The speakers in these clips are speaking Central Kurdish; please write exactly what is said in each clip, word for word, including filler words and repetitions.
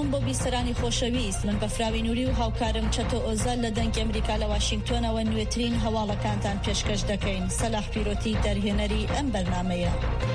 بۆ بیسەرانی خۆشەویست، من بەفراوی نووری و هاوکارم چەتۆ ئۆزە لە دەنگی ئەمریکا لە واشنگتۆنەوە نوێترین هەواڵەکانتان پێشکەش دەکەین. سەلاح پیرۆتی دەرهێنەری ئەم بەرنامەیە.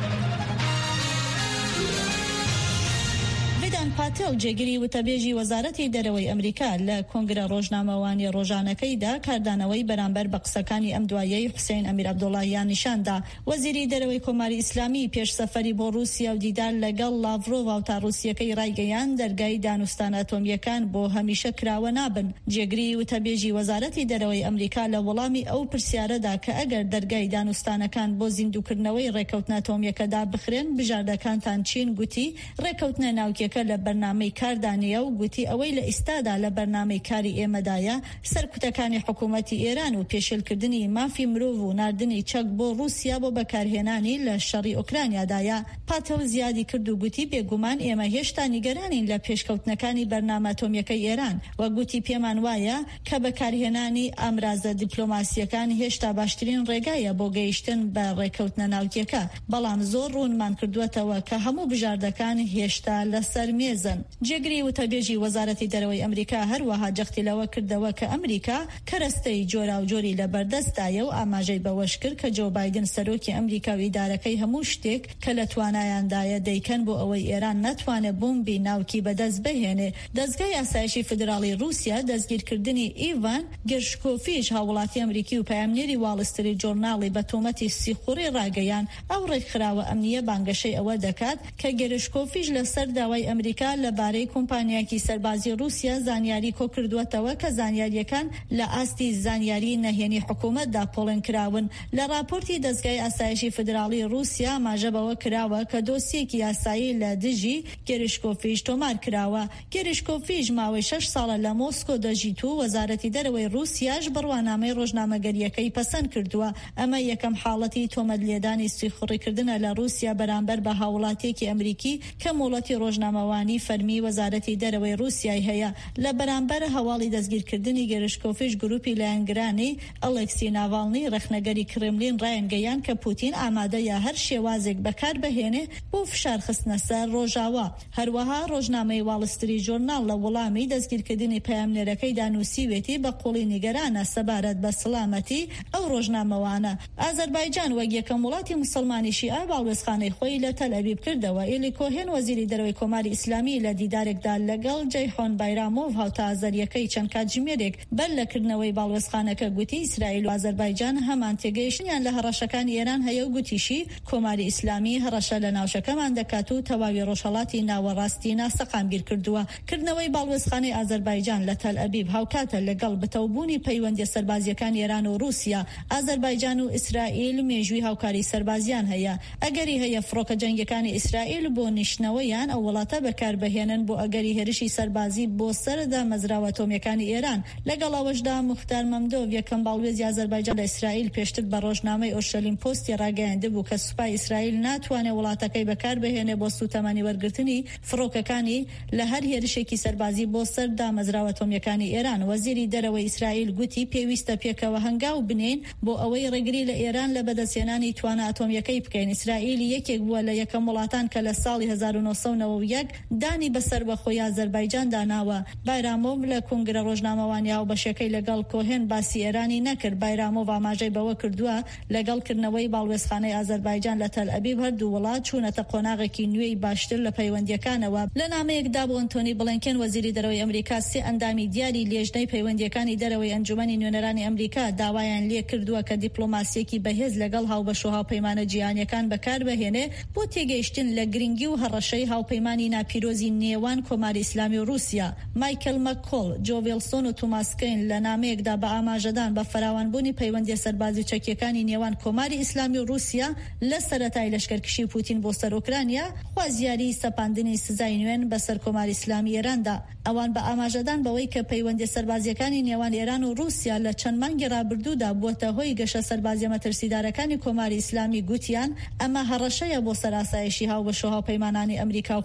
پاتێڵ جێگیری وتەبێژی وەزارەتی دەرەوەی ئەمریکا لە کۆنگرە ڕۆژنامەوانی ڕۆژانەکەیدا کاردانەوەی بەرامبەر بە قسەکانی ئەم دوایەی حوسێن ئەمیر عەبدوڵڵاهیان نیشاندا. وەزیری دەرەوەی کۆماری ئیسلامی پێش سەفەری بۆ رووسیا و دیدار لەگەڵ لاڤرۆڤ و تاڕووسیەکەی ڕایگەیان دەرگای دانوستان ئەتۆمیەکان بۆ هەمیشە کراوە نابن. جێگیری وتەبێژی وەزارەتی دەرەوەی ئەمریکا لە وەڵامی ئەو پرسیارەدا کە ئەگەر دەرگای دانوستانەکان بۆ زیندووکردنەوەی ڕێکەوتنە ئەتۆمیەکەدا بخرێن بژاردەکانتان چین گوتی ڕێکەوتنە ناوکیەکە لە بەرنامەی کاردانیە و گوتی ئەوەی لە ئیستادا لە بەرنامەی کاری ئێمەدایە سەرکوتەکانی حکوومەتی ئێران و پێشێلکردنی مافی مرۆڤ و ناردنی چەک بۆ رووسیا بۆ بەکارهێنانی لە شەڕی ئۆکرانیادایە. پاتەڵ زیادی کرد و گوتی بێگومان ئێمە هێشتا نیگەرانین لە پێشکەوتنەکانی بەرنامە ئەتۆمیەکەی ئێران و گوتی پێمان وایە کە بەکارهێنانی ئامرازە دیپلۆماسیەکان هێشتا باشترین ڕێگایە بۆ گەیشتن بە ڕێکەوتنە ناوکیەکە، بەڵام زۆر ڕوونمان کردووەتەوە کە هەموو بژاردەکان هێشتا لەسەر مێزن. جێگری وتەبێژی وەزارەتی دەرەوەی ئەمریکا هەروەها جەختی لەوە کردەوە کە ئەمریکا کەرەستەی جۆرا و جۆری لە بەردەستایە و ئاماژەی بەوەش کرد کە جۆ بایدن سەرۆکی ئەمریکا و ئیدارەکەی هەموو شتێک کە لە توانایاندایە دەیکەن بۆ ئەوەی ئێران نەتوانێت بۆمبی ناوکی بەدەست بهێنێ. دەستگای ئاسایشی فدراڵی رووسیا دەستگیرکردنی ئیڤان گێرشکۆڤیچ هاوڵاتی ئەمریکی و پایامنێری واڵستری جۆرناڵی بە تۆمەتی سیخوڕی ڕاگەیان. ئەو ڕێکخراوە ئەمنیە بانگەشەی ئەوە دەکات کە گێرشکۆڤیچ لەسەر داوای ئەمریکا لەبارەی کۆمپانیاکی سەربازی رووسیا زانیاری کۆ کردووەتەوە کە زانیاریەکان لە ئاستی زانیاری نەهێنی حکوومەتدا پۆڵێن کراون. لە راپۆرتی دەستگای ئاسایشی فدراڵی رووسیا ماژە بەوە کراوە کە دۆسیەکی یاسایی لە دژی گێرشکۆڤیچ تۆمار کراوە. گێرشکۆڤیچ ماوەی شەش ساڵە لە مۆسکۆ دەژیت و وەزارەتی دەرەوەی رووسیاش بڕوانامەی ڕۆژنامەگەریەکەی پەسەند کردووە. ئەمە یەکەم حاڵەتی تۆمەتلێدانی سیخوڕیکردنە لە رووسیا بەرامبەر بە هاوڵاتیەکی ئەمریکی کە مۆڵەتی ڕۆژنامەوانی فەرمی وەزارەتی دەرەوەی رووسیای هەیە. لە بەرامبەر هەواڵی دەستگیرکردنی گێرشکۆڤیچ گروپی لایەنگرانی ئەلێکسی ناڤالنی ڕەخنەگەری کرملین ڕایەنگەیان کە پوتین ئامادەیە هەر شێوازێک بەکار بهێنێ بۆ فشار خستنە سەر ڕۆژاوا. هەروەها ڕۆژنامەی واڵستری جۆرناڵ لە وەڵامی دەستگیرکردنی پەیامنێرەکەی دانووسیوێتی بە قوڵی نیگەرانە سەبارەت بە سەلامەتی ئەو ڕۆژنامەوانە. ئازەربایجان وەک یەکەم وڵاتی موسڵمانی شیعە باڵوێزخانەی خۆی لە تەل ئەڤیب کردەوە. ئێلی کۆهێن وەزیری دەرەوەی کۆماری ئیسلامی لە دیدارێکدا لەگەڵ جەیحۆن بایرامۆڤ هاوتە ئازەریەکەی چەند کاتژمێرێک بەر لەکردنەوەی باڵوێزخانەکە گوتی ئیسرائیل و ئازەربایجان هەمان تێگەیشتنیان لە هەڕەشەکانی ئێران هەیە و گوتیشی کۆماری ئیسلامی هەڕەشە لە ناوچەکەمان دەکات و تەواوی ڕۆژهەڵاتی ناوەڕاستی ناسەقام بیر کردووە. کردنەوەی باڵوێزخانەی ئازەربایجان لە تەل ئەبیب هاوکاتە لەگەڵ بتەوبوونی پەیوەندی سەربازیەکان ئێران و رووسیا. ئازەربایجان و ئیسرائیل مێژووی هاوکاری سەربازیان هەیە. ئەگەری هەیە فڕۆکە جەنگیەکانی ئیسرائیل بۆ نیشتنەوەیان ئەو وڵاتە بەکار بهێنن بۆ ئەگەری هێرشی سەربازی بۆ سەردا مەزراوە ئەتۆمیەکانی ئێران. لەگەڵ ئەوەشدا موختار مەمدۆڤ یەکەم باڵوێزی ئازەربایجان لە ئیسرائیل پێشتر بە ڕۆژنامەی ئۆرشەلیم پۆستی ڕاگەیاندە بوو کە سوپای ئیسرائیل ناتوانێت وڵاتەکەی بەکار بهێنێ بۆ سوتەمەنی وەرگرتنی فڕۆکەکانی لە هەر هێرشێکی سەربازی بۆ سەردا مەزراوە ئەتۆمیەکانی ئێران. وەزیری دەرەوەی ئیسرائیل گوتی پێویستە پێکەوە هەنگاو بنین بۆ ئەوەی ڕێگری لە ئێران لە بەدەستهێنانی توانە ئەتۆمیەکەی بکەین. ئیسرائیل یەکێک بووە لە یەکەم وڵاتان کە لە ساڵی هەزار و نۆسەد و نەوە و یەک دانی بەسەر بەخۆی ئازەربایجان داناوە. بایرامۆڤ لە کۆنگرە ڕۆژنامەوانی هاوبەشەکەی لەگەڵ کۆهێن باسی ئێرانی نەکرد. بایرامۆڤ ئاماژەی بەوە کردووە لەگەڵکردنەوەی باڵوێزخانەی ئازەربایجان لە تەل ئەبیب هەردوو وڵات چوونەتە قۆناغێکی نوێی باشتر لە پەیوەندیەکانەوە. لە نامەیەکدا بۆ ئەنتۆنی بڵینکن وەزیری دەرەوەی ئەمریکا سێ ئەندامی دیاری لێژنەی پەیوەندیەکانی دەرەوەی ئەنجومەنی نوێنەرانی ئەمریکا داوایان لێ کردووە کە دیپلۆماسیەکی بەهێز لەگەڵ هاوبەش و هاوپەیمانە جیهانیەکان بەکار بهێنێ بۆ تێگەیشتن لە گرنگی و هەڕەشەی هاوپەیمانی ناپیرۆزی نێوان کۆماری ئیسلامی و رووسیا. مایکل مەکۆڵ، جۆ ویلسۆن و توماس کین لە نامەیەکدا بە ئاماژەدان بە فراوانبوونی پەیوەندی سەربازی چەکیەکانی نێوان کۆماری ئیسلامی و رووسیا لە سەرەتای لەشکرکشی پوتین بۆ سەر ئوکرانیا خوازیاری سەپاندنی سزای نوێن بەسەر کۆماری ئیسلامی ئێراندا. ئەوان بە ئاماژەدان بەوەی کە پەیوەندی سەربازیەکانی نێوان ئێران و رووسیا لە چەند مانگی ڕابردوودا بووەتە هۆی گەشە سەربازیە مەترسیدارەکانی کۆماری ئیسلامی گوتیان ئەمە هەڕەشەیە بۆ سەراسایشی هاوبەش و هاوپەیمانانی ئەمریکا و خوازیاری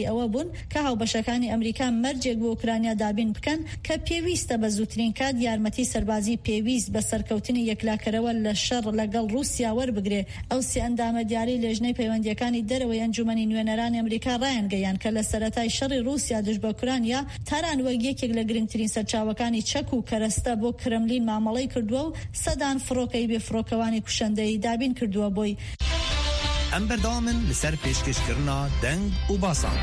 دڵنیای ئەوە بوون کە هاوبەشەکانی ئەمریکا مەرجێک بۆ ئوکرانیا دابین بکەن کە پێویستە بە زووترین کات یارمەتی سەربازی پێویست بە سەرکەوتنی یەکلاکەرەوە لە شەڕ لەگەڵ رووسیا وەربگرێ. ئەو سێ ئەندامە دیاری لێژنەی پەیوەندیەکانی دەرەوەی ئەنجومەنی نوێنەرانی ئەمریکا ڕایانگەیان کە لە سەرەتای شەڕی رووسیا دژ بە ئوکرانیا تاران وەک یەکێک لە گرنگترین سەرچاوەکانی چەک و کەرەستە بۆ کرملین مامەڵەی کردووە و سەدان فڕۆکەی بێفڕۆکەوانی کوشندەی دابین کردووە بۆی. ئەم بەردەوامن لەسەر پێشکەشکردنا دەنگ و باسان.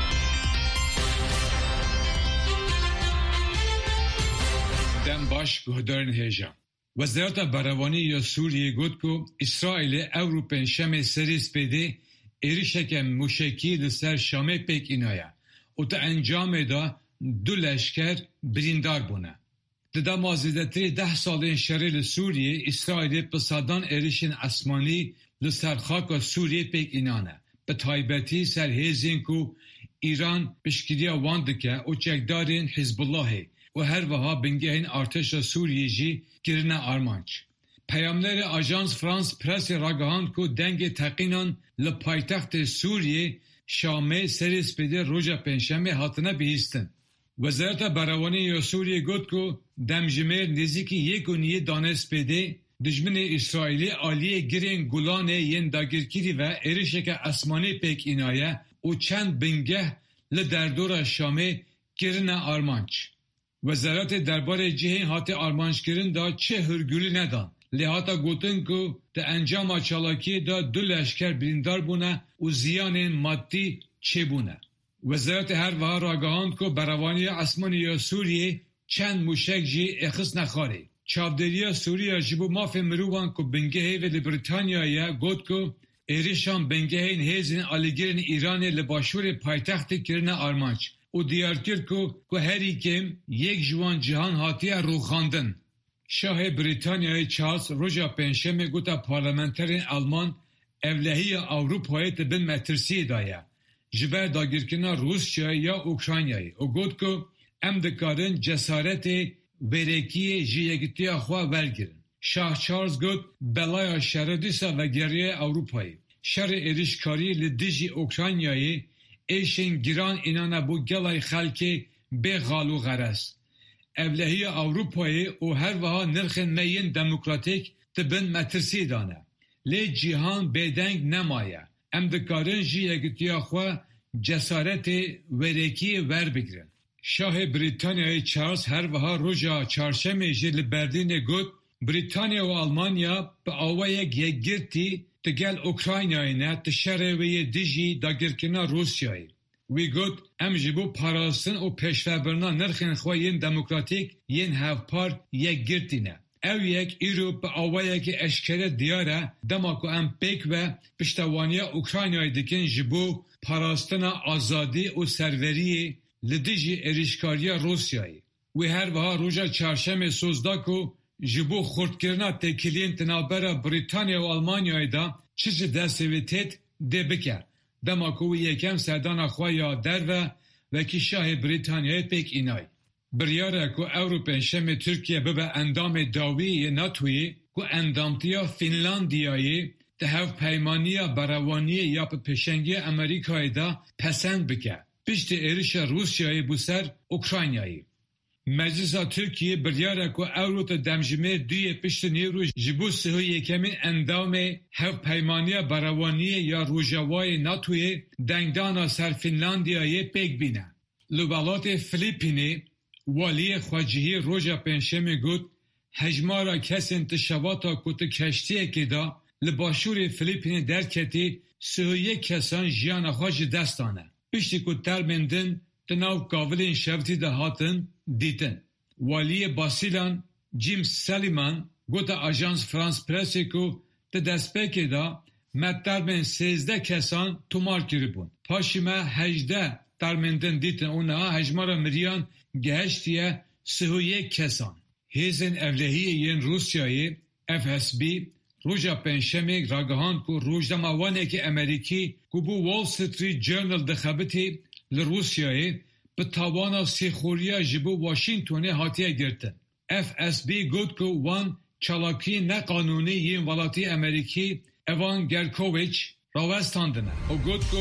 دەم باش گهدارن هێژە. وەزارەتە بەڕێوانی یا سووریە گوت کو ئیسرائیلê Ewro pênşemê serê spêdê êrişeke mûşekî li ser Şamê pêk înaya û te encamê da du leşker birîndar bûne. Di dema zêdetirî deh salên şerê li Sûriyê İsraîlê bi sadan êrişên esmanî li ser xaka Sûriyê pêk înane. Bi taybetî ser hêzên ku İran piştgiriya wan dike û çekdarên Hizbullahê û her wiha bingehên artêşa Sûriyê jî kirine armanc. Peyamnerê Ajans France Pressê ragihand ku dengê teqînan li paytextê Sûriyê Şamê serê spêdê roja pênşemê hatine bihîstin. Wezareta Berhewanî ya Sûriyê got ku demjimêr nêzîkî yek û niyê danê spêdê dijminê İsraîlî aliyê girên Gulanê yên dagirkirî ve êrişeke esmanî pêk înaye û çend bingeh li derdora Şamê kirine armanc. Wezaretê derbarê cihên hatê armançkirin da çi hürgülî nedan. Lê hata gotin ku di encama çalakiyê da du leşker birîndar bûne û ziyanên maddî çêbûne. Wezaretê her wiha ragihand ku Berhewaniya Esmanî ya Sûriyê çend mûşek jî êxisne xarê. Çavdêriya Sûriya ji bo mafê mirovan ku bingehê ve li Britanyayê got ku êrişan bingehên hêzên alîgirên Îranê li başûrê paytextê kirine armanc û diyar kir ku ku herî kêm yek ji wan cihan hatiye rûxandin. Şahê Britanyayê Charles roja pênşemê gota parlamenterên Alman evlehiya Ewropayê dibin metirsiyê da ye ji ber dagirkirina Rusyayê ya Ukraynayê û got ku em dikarin cesaretê berekiyê ji yekîtiya xwe wergirin. Şah Charles got belaya şerê dîsa vegeriya Ewropayê. Şerê êrişkarî li dijî Ukraynayê êşên giran înane bû gelay xelkê bê xal û xeres. Evlehiya Ewropayê û her wiha nirxên me yên demokratîk dibin metirsî dane. Lê cîhan bêdeng nemaye. Em dikarin ji yekîtiya xwe cesaretê werekiyê werbigirin. Şahê Britanyayê Charles her wiha roja çarşemê jî li Berlînê got Britanya û Almanya bi awayek yekgirtî di gel Ukraynayê ne di şerê wê yê dijî dagirkirina Rusyayê. Wî got em ji bo parastin û pêşvebirina nirxên xwe yên demokratîk yên hevpar yekgirtîne. Ew yek îro bi awayekî eşkere diyar e dema ku em pêk ve piştevaniya Ukraynayê dikin ji bo parastina azadî û serveriyê li dijî êrişkariya Rusyayê. Wê her wiha roja çarşemê sozda ku ji bo xurtkirina têkiliyên tinabera Britanya û Almanyayê da çi ji destê wê têt dê bike. Dema ku wî yekem serdana xwe ya derve wekî Şahê Britanyayê pêk înay. Biryare ku Ewro pênşemê Tirkiye bibe endamê dawî yê NATOyê ku endamtiya Finlandiyayê di hevpeymaniya berhewaniyê ya bi pêşengiya Amerîkayê da pesend bike. Piştî êrişa Rusyayê bû ser Ukraynayê. Meclisa Tirkiye biryare ku Ewro te demjimêr duyê piştî nêro ji bo sihû yekemîn endamê hevpeymaniya berhewaniyê ya Rojavayê NATOyê dengdana ser Finlandiyayê pêk bîne. Li welatê Filîpînê waliyê xwecihî roja pênşemê got hejmara kesên ti şevata ku ti keştiyekê da li başûrê Filîpînê derketî sihû yek kesan jiyana xwe ji dest dane. Piştî ku termên din di nav gavilên şevtî de hatin dîtin. Waliyê Basilan Jim Sullivan gota Ajans France Pressê ku di destpêkê da me termên sêzdeh kesan tomar kiribûn. Paşî me hejdeh termên din dîtin û niha hejmara miriyan geheştiye sihû yek kesan. Hêzên evlehiyê yên Rusyayê F S B roja pênşemê ragihand ku rojdema wanekî Amerîkî ku bu Wall Street Journal dixebitê li Rusyayê bi tawana sêxuriya ji bo Washingtonê hatiye girtin. F S B got ku wan çalakiyên neqanûnî yên welatî Amerîkî Evan Gershkovich rawestandine. O got ku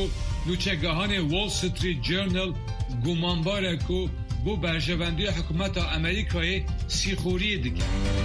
نوچگاهان وال ستریت جورنال گمانباره که بو برجوندی حکومت امریکای سیخوری دیگه.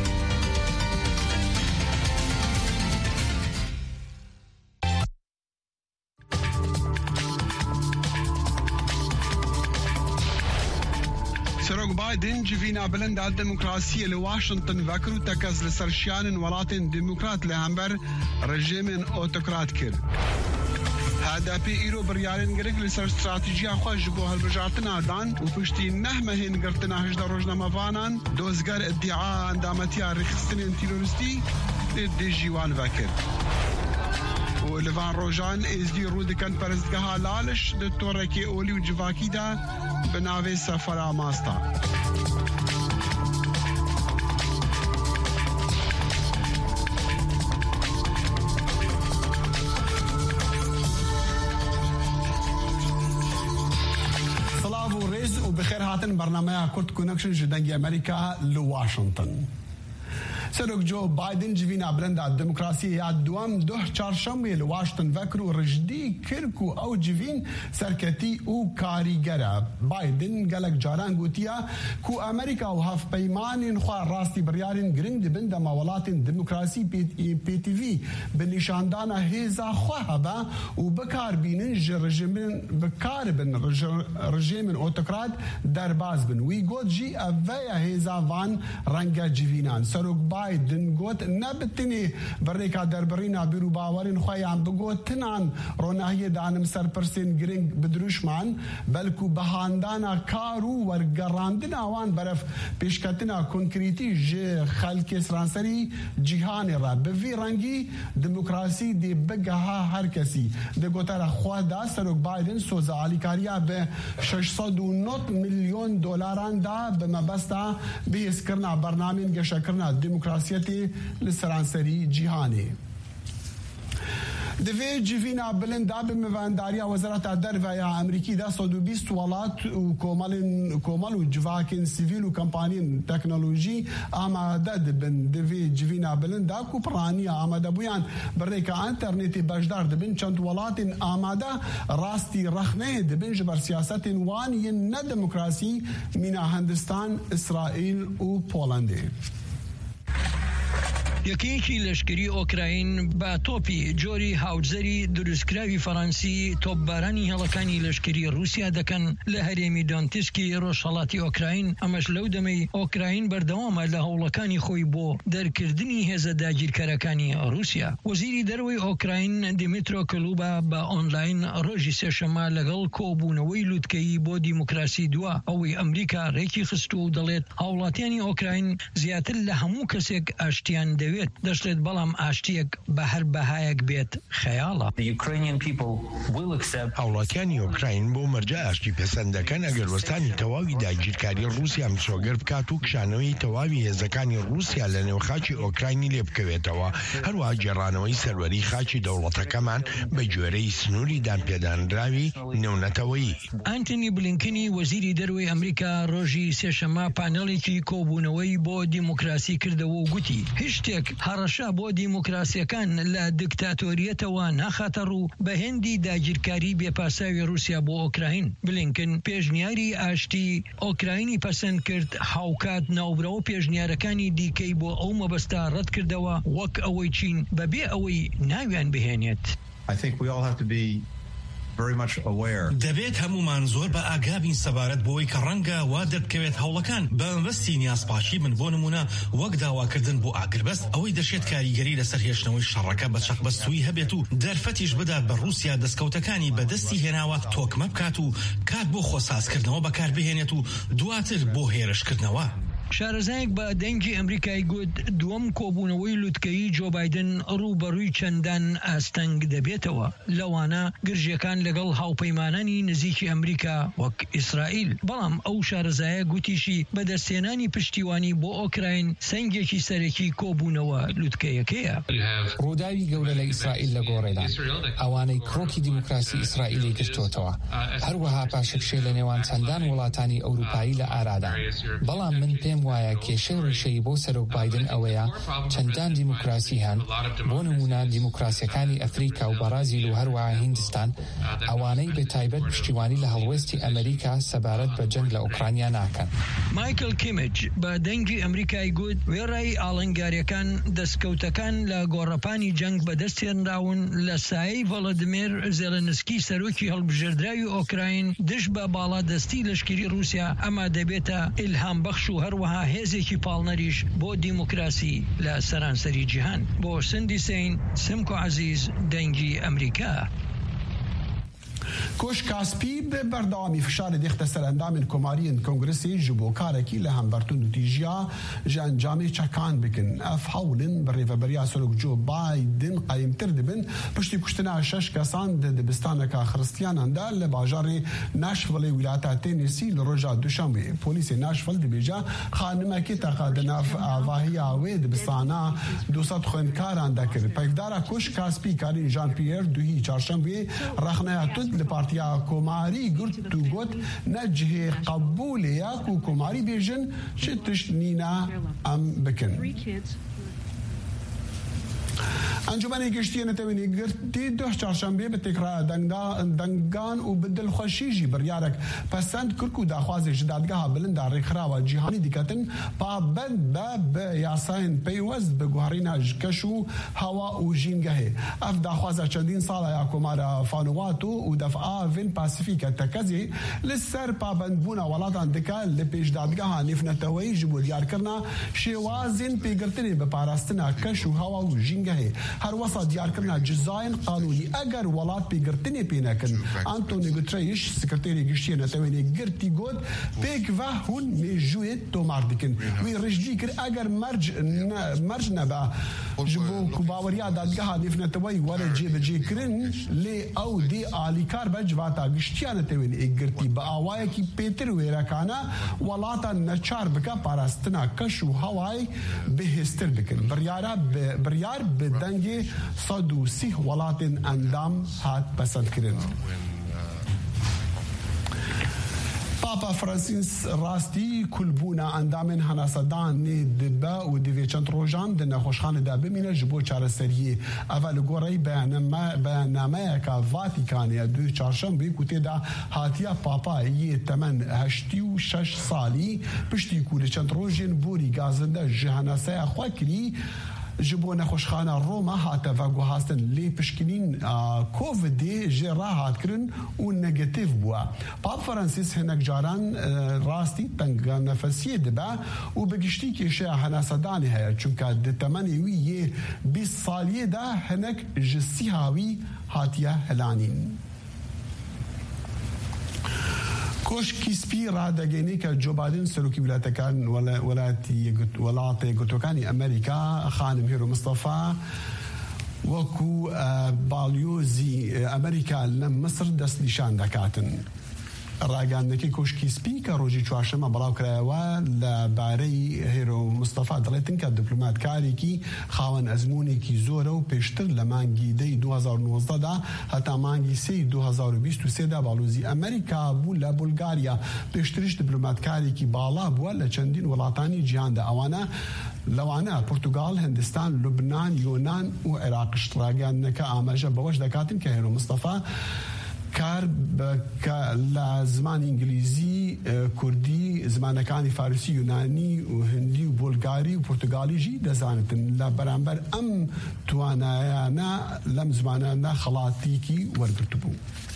سروق بايدن جفينا بلند الديمقراطية لواشنطن فكروا تكز لسرشيان ولاتن ديمقراط لهمبر رجيم اوتوقراط كر. هذا بي ايرو بريالين غريك لسر استراتيجيا خوش بو هالبجارتنا دان وفشتي نهمه هين قرتنا هجدا روجنا مفانان دوزگار ادعاء اندامتيا رخصتين تيرورستي دي جيوان فكر. ولفان روجان ازدي رودكن پرستگاه لالش دكتور كي اولي وجواكي دا بناوي سفرا ماستا. صلاة ورز وبخير هاتن برنامج كورت كونكشن جدنجي امريكا لواشنطن. سروق جو بايدن جوینا بلند دموکراسی یا دوام ده چهارشنبه لواشنطن وکرو رجدی کرکو او جوین سرکتی او کاریگره. بايدن گلک جاران گوتیا کو امریکا و هف پیمانین خواه راستی بریارین گرنگ بند مولاتین دموکراسی پی تی وی بنشاندان هیزا خواه با و بکار بینن رژیمن بکار بن رژیمن اوتوکرات در باز بن وی گوت جی اویا هیزا وان رنگا جوینان. سروق بايدن قوت نبتني بريكا دربرينا بيرو باورين خويا بقوت تنان روناهيه دانم سر برسين جرينج بدروشمان بلكو بهاندانا كارو ورقراندنا وان برف بيشكتنا كونكريتي جي خلق سرانسري جيهان را بفي رنگي ديمقراسي دي بقها هر كسي دي قوتارا خواه دا سروق بايدن سوزا عليكاريا ب ششصد ونوت مليون دولاران دا بمبستا بيسكرنا برنامج گشكرنا ديمقراسيتي لسرانسري جيهاني. دوی جیوینا بلند داب موانداریا وزارت الدرو یا امریکی دا صد و بیست ولات و کومال کومال و جواکن سیویل و کمپانین تکنولوژی آماده دبن. دوی جیوینا بلند دا کوپرانیا آماده بویان برای اینترنتی بجدار دبن چند ولات آماده راستی رخنه دبن جبر سیاست وانی نه دموکراسی مینا هندستان اسرائیل و پولنده. یەکەیەکی لەشکری ئۆکراین با تۆپی جۆری هاوجەری دروستکراوی فەڕەنسی تۆپبارانی هێڵەکانی لەشکری رووسیا دەکەن لە هەرێمی دۆنتسکی ڕۆژهەڵاتی ئۆکراین. ئەمەش لەو دەمەی ئۆکراین بەردەوامە لە هەوڵەکانی خۆی بۆ دەرکردنی هێزە داگیرکەرەکانی رووسیا. وەزیری دەرەوەی ئۆکراین دیمیترۆ کلوبا بە ئۆنلاین ڕۆژی سێشەمە لەگەڵ کۆبوونەوەی لووتکەیی بۆ دیموکراسی دووە ئەوەی ئەمریکا ڕێکی خست و دەڵێت هاوڵاتیانی ئۆکراین زیاتر لە هەموو کەسێک ئاشتیان دەوێت دەشتێت بەڵام ئاشتیەک بە هەر بەهایەک بێت خەیاڵە. هاوڵاتیانی ئۆکراین بۆ مەرجە ئاشتی پەسەندەکەن ئەگەر وەستانی تەواوی داگیرکاری رووسیا مسۆگەر بکات و کشانەوەی تەواوی هێزەکانی رووسیا لە نێوخاکی ئۆکراینی لێ بکەوێتەوە. هەروەها جێڕانەوەی سەروەری خاکی دەوڵەتەکەمان بە گوێرەی سنووری دانپێدانراوی نێونەتەوەیی. ئانتنی بلینکنی وەزیری دەرەوەی ئەمریکا ڕۆژی سێشەمە پانێڵێکی کۆبوونەوەی بۆ دیموکراسی کردەوە و گوتی هیچ شتێک هەڕەشە بۆ دیموکراسیەکان لە دکتاتۆریەتەوە ناخاتە ڕوو بە هێندی داگیرکاری بێپاساوی رووسیا بۆ ئۆکراین. بلینکن پێشنیاری ئاشتی ئۆکراینی پەسەند کرد هاوکات ناوبرەوە پێشنیارەکانی دیکەی بۆ ئەو مەبەستە ڕەت کردەوە وەک ئەوەی چین بەبێ ئەوەی ناویان بهێنێت. دەبێت هەمومان زۆر بە ئاگابین سەبارەت بۆی کە ڕەنگە وا دەبکەوێت هەوڵەکان بە مەبەستی نیازپاشی من بۆ نمونە وەک داواکردن بۆ ئاگربەست ئەوەی دەشێت کاریگەری لەسەر هێشتنەوەی شەڕەکە بە چەقبەستووی هەبێت و دەرفەتیش بدات بە رووسیا دەستکەوتەکانی بەدەستی هێناوە تۆکمە بکات و کات بۆ خۆسازکردنەوە بەکاربهێنێت و دواتر بۆ هێرشکردنەوە. شارەزایەک بە دەنگی ئەمریکای گوت دووەم کۆبوونەوەی لووتکەیی جۆ بايدن ڕوبەڕووی چەندان ئاستەنگ دەبێتەوە لەوانە گرژیەکان لەگەڵ هاوپەیمانانی نزیکی ئەمریکا وەک ئیسرائیل. بەڵام ئەو شارەزایە گوتیشی بەدەستێنانی پشتیوانی بۆ ئۆکراین سەنگێکی سەرەکی کۆبوونەوە لووتکەیەکەیە. ڕووداوی گەورە لە ئیسرائیل لە گۆڕێدا ئەوانەی کڕۆکی دیموکراسی ئیسرائیلی گرتوتەوە هەروەها پاشەکشێ لە نێوان چەندان وڵاتانی ئەوروپایی لە ئارادا. بەڵام من پێم پێم وایە کێشەی ڕێشەی بۆ سەرۆک بایدن ئەوەیە چەندان دیموکراسی هەن بۆ نمونە دیموکراسیەکانی ئەفریقا و بەرازیل و هەروەها هیندستان ئەوانەی بێتایبەت پشتیوانی لە هەڵوێستی ئەمریکا سەبارەت بە جەنگ لە ئوکرانیا ناکەن. مایکل کیمج بە دەنگی ئەمریکای گوت وێڕای ئاڵنگاریەکان دەستکەوتەکان لە گۆڕەپانی جەنگ بەدەستێنراون لە سایەی ڤڵۆدیمیر زێلەنسکی سەرۆکی هەڵبژێردراوی ئۆکراین دش بە باڵادەستی لەشکری رووسیا ئەما دەبێتە ئیلهام بەخش و هەروەها هێزێکی پاڵنەریش بۆ دیموکراسی لە سەرانسەری جیهان. بۆ سندی سین سمکۆ عەزیز دەنگی ئەمریکا. کوش کاسپی به بردامی فشار دیخت سر اندام کماری کنگرسی جبو کارکی لهمبرتون نتیجه جان جامع چکان بکن اف حولن بر ریفبریا سرک جو بایدن قایم تر دبن پشتی کشتنا شش کسان د دبستان کا خرستیان اندال لباجار ناشفل ولایت تنسی لروجا دوشنبه پلیس ناشفل دبیجا خانمه کی تقادنا واهیا و دبستانا دوصد خونکار اندکر پیدارا کوش کاسپی کاری جان پیر دوهی چهارشنبه رخنه لپارتیا کوماری گرت تو گوت نجه قبول یا کو کوماری بیژن چتش نینا ام بکن. انجمن گشتی نتوانی گرتی دو چهارشنبه به تکرار دنگان و بدل خوشیجی بریارک پسند کرکو داخواز جدادگاه بلند رخرا و جهانی دیکتن پابند به یاساین پیوز به گوهرینا کشو هوا و جینگه اف داخواز چندین ساله یا کمار فانواتو و دفعه وین پاسیفیک تکزی لسر پابند بونا ولاتان دکا لپیش دادگاه نفنتوی جبو دیار کرنا شوازین پیگرتنی به پاراستنا کشو هوا و جینگه هر وسط دیار کرنا جزاین قانونی اگر ولات پیگرتنی پینکن آنتونی گوتریش سکرتری گشتی نتوانی گرتی گود پیک و هون میجوید تو مردکن وی رجدی کر اگر مرج مرج نبا جبو کباوریا دادگاه نفنتوی ولا جیب جی کرن لی او دی آلیکار بجواتا گشتی نتوانی گرتی با آوای کی پیتر ویرکانا ولاتا نچار بکا پاراستنا کشو هوای بهستر بکن بریارا بریار بدنگ صد و سی ولات اندام هات پسند کرن. پاپا فرانسیس راستی کلبونا اندامن هناسدان دبا و دوی چند روزان دن خوشخانه دا بمینه جبو چارەسەریه اول گوری بیاننامه کا واتیکانه دو چهارشنبه کوته دا هاتیا پاپا یه تمن هشتی و شش سالی پشتی کوله چند روزین بوری گازنده جهناسه خواکری جبو نخوشخانه روما هاتا و گوهاستن لی پشکنین کوویدی جرا هات کرن و نگاتیو بوا. پاپ فرانسیس هنک جاران راستی تنگ نفسیه دبا و بگشتی که شه هناسدانی هیا چونکه دتمنی وی یه بیس سالیه دا هنک جسی هاوی هاتیا هلانین. کوش کیسپی را دگینی که جو بایدن سروکی ولایتکان ولایتی ولایت گوتوکانی امریکا خانم هیرو مصطفی وکو بالیوزی امریکا لم مصر دست نشان دکاتن. راگاندکی کوش کیسپی که روزی چهارشنبه بلاو کرایوا لبارەی هیرو مصطفی دڵێتن کە دیپلۆماتکارێکی خاوەن ئەزموونێکی زۆرە و پێشتر لە مانگی دەی دو هزار و نۆزدە دا هەتا مانگی سێی دو هزار و بیست و سێ دا باڵوزی ئەمریکا بوو لە بولگاریا پێشتریش دیپلۆماتکارێکی باڵا بووە لە چەندین وڵاتانی جیهاندا ئەوانە لەوانە پورتوگال هندستان لوبنان یۆنان و عێراقش ڕاگەاندنەکە ئاماژە بەوەش دەکاتن کە هیرو مصطفی کار لە زمان ئینگلیزی کوردی زمانەکانی فارسی یونانی و هندی و بولگاری و پورتوگالیژی دەزانتن لە بەرامبەر ئەم توانایانە لەم زمانانە خەڵاتیکی وەرگرت بوو.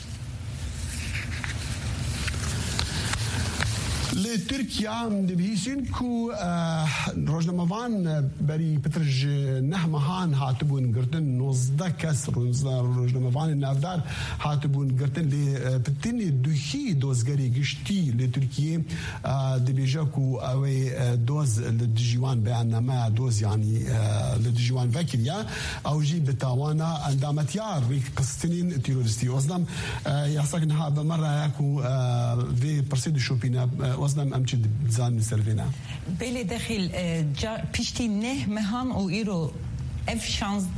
لتركيا دبيسين كو روجناموان بري بترج نهمهان هاتبون قرتن نوزده كسر روجناموان نافدار هاتبون قرتن لي بتني دوخي دوزغري قشتي لتركيا دبيجا كو اوي دوز للدجيوان بأنما دوز يعني للدجيوان فاكريا او جي بتاوانا اندامتيار في قسطنين تيرورستي وصدم يحسقنها بمرة ياكو في برسيد شوبينا وزنم امچه زان سلوینا بله داخل پیشتی نه مهان او ایرو اف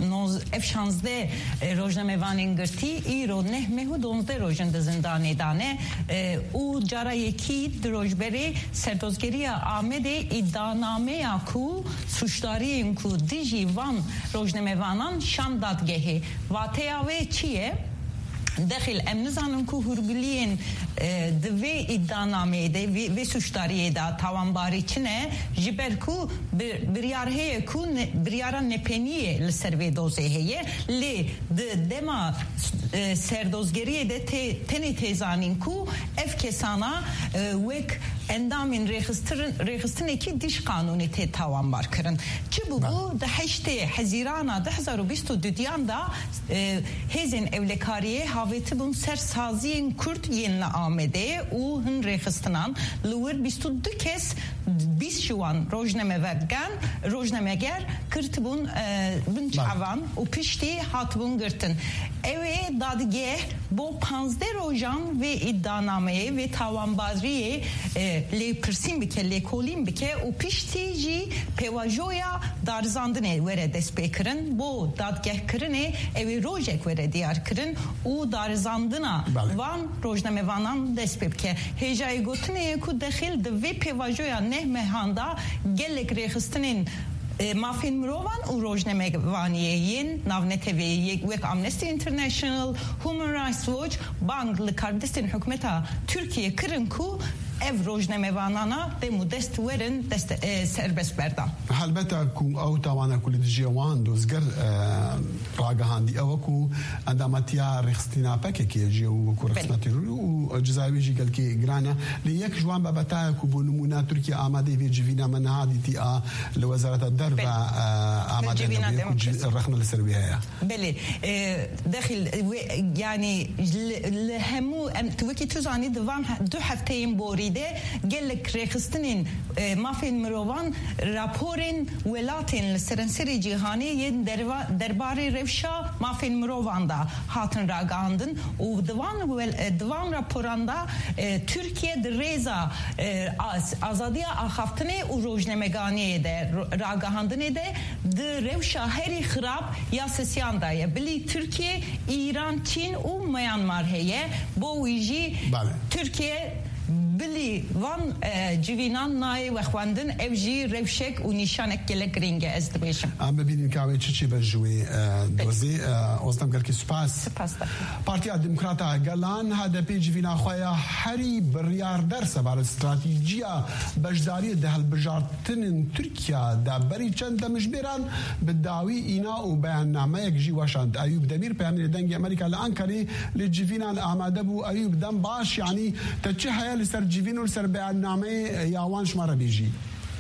شانزده روزنامه‌وانین گرتی ایرو نه مهو دونزده روزن د زندانی دانه او جارا یکی دروجبری سردوزگری آمد iddianame ku suçlarıyım ku diji van rojnemevanan şan dadgehi vateya ve çiye داخل امنزانم کو هربلین دوی iddianame de ve suçlarıya da tavanbari çine jiberku biryarhe ku biryara nepeniye le serve dozeheye le de dema serdozgeriye de teni tezanin ku efkesana vek endamin registrin registrin iki diş kanuni te tavanbar kırın ki bu bu da heşte Hazirana da bin yirmi dört da hezin evlekariye haveti bun ser saziyen Kürt yenle amede u hun registrinan luer bin yirmi dört kez biz şu an rojname vergen rojnameger Kürt bun bun çavan u pişti hat bun gırtın eve dadge bu panzde rojan ve iddianameye ve tavanbazriye le persim bike le kolim bike u piştici pevajoya darzandine vere despekırın bu dadgeh kırını evi rojek vere diyar kırın u darzandına van rojname vanan despebke hecai gotine ku dakhil de ve pevajoya nehmehanda gelek rehistinin Mafin Mirovan u rojnamevaniyeyin navnetevi ve Amnesty International, Human Rights Watch, Banglı Kurdistan hükümeta Türkiye kırın ku ev rojnamevanana de modest verin dest serbest berdan. Halbeta ku او توانا كل جوان دوزگر راگهاندی او کو اندامتیا رخستینا پک کی جو کو رخصتی و جزاوی جیل کی گرانا لیک جوان بابتا کو بنمونا ترکیه آماده وی جوینا من هادی تی لوزاره الدرب آماده الرقم السربيه بله داخل يعني الهمو توكي تزاني دوام دو هفتين بوريده gelek rexistinin mafin mirovan raporin velatin serenseri cihani yen derbari revşa mafin mirovanda hatın ragandın u divan divan raporanda Türkiye de reza azadiya ahaftine u rojnemeganiye de ragahandine de de revşa heri xrab ya sesyanda ya bili Türkiye İran Çin u Myanmar heye bu uji Türkiye بلی وان جوینان نای و خواندن افجی روشک و نشانک گله گرینگه است بیشم. ام ببینیم که اوی چی چی بجوی دوزی اوستم گل کی سپاس. سپاس. پارتیا دموکراتا گلان هذا بی جوینا خویا هری بریار درس بر استراتژیا بجداری ده البجارتن ترکیه دا بری چند مجبران بداوی اینا و بیاننامه یک جی واشند ایوب دمیر پیامیر دنگ امریکا لانکاری لجوینان آماده بو ایوب دم باش یعنی تچه هیا لسر جیوین و سر بیاننامه یاوان شماره بیجی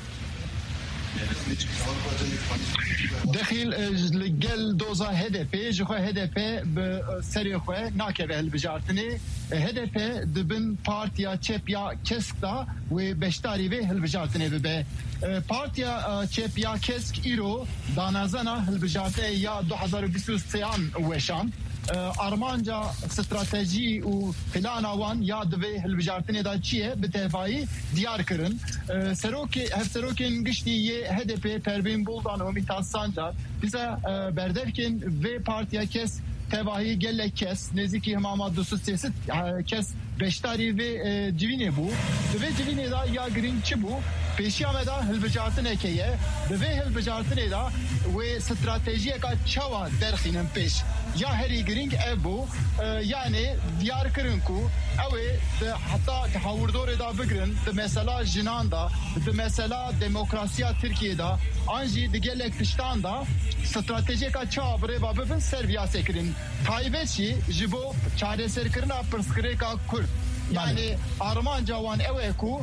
دخیل لگل دوزا هدفه جخوا هدفه به سری خواه ناکه به هلبجارتنی هدفه دبن پارتیا چپیا کسکتا و بشتاری به هلبجارتنی ببه پارتیا چپیا کسک ایرو دانازانا هلبجارتنی یا دو هزار و بیست و سه وشان Armanca strateji u plana wan ya dve hilbijartine da çiye bi tevayî diyar kirin seroke hev serokên giştî yê H D P Pervin Buldan û Mithat Sancar bize berdevkin vê partiya kes tevahî gelek kes nêzîkî hemama dostu siyaset kes beşdarî vê civînê bû di vê civînê da ya girîng çi bû pêşiya me da hilbijartineke ye di vê hilbijartinê da wê stratejiyeka çawa derxînin pêş ya herî girîng ev bû yani diyar kirin ku ew ê di heta hewrdorê da bigirin di mesela jinan da di mesela demokrasiya Tirkiye da an jî di gelek tiştan da stratejiyeka çawa birêva bibin ser viyasê kirin taybet jî ji bo çareserkirina pirskirêka Kurd yani Armanca wan ew ê ku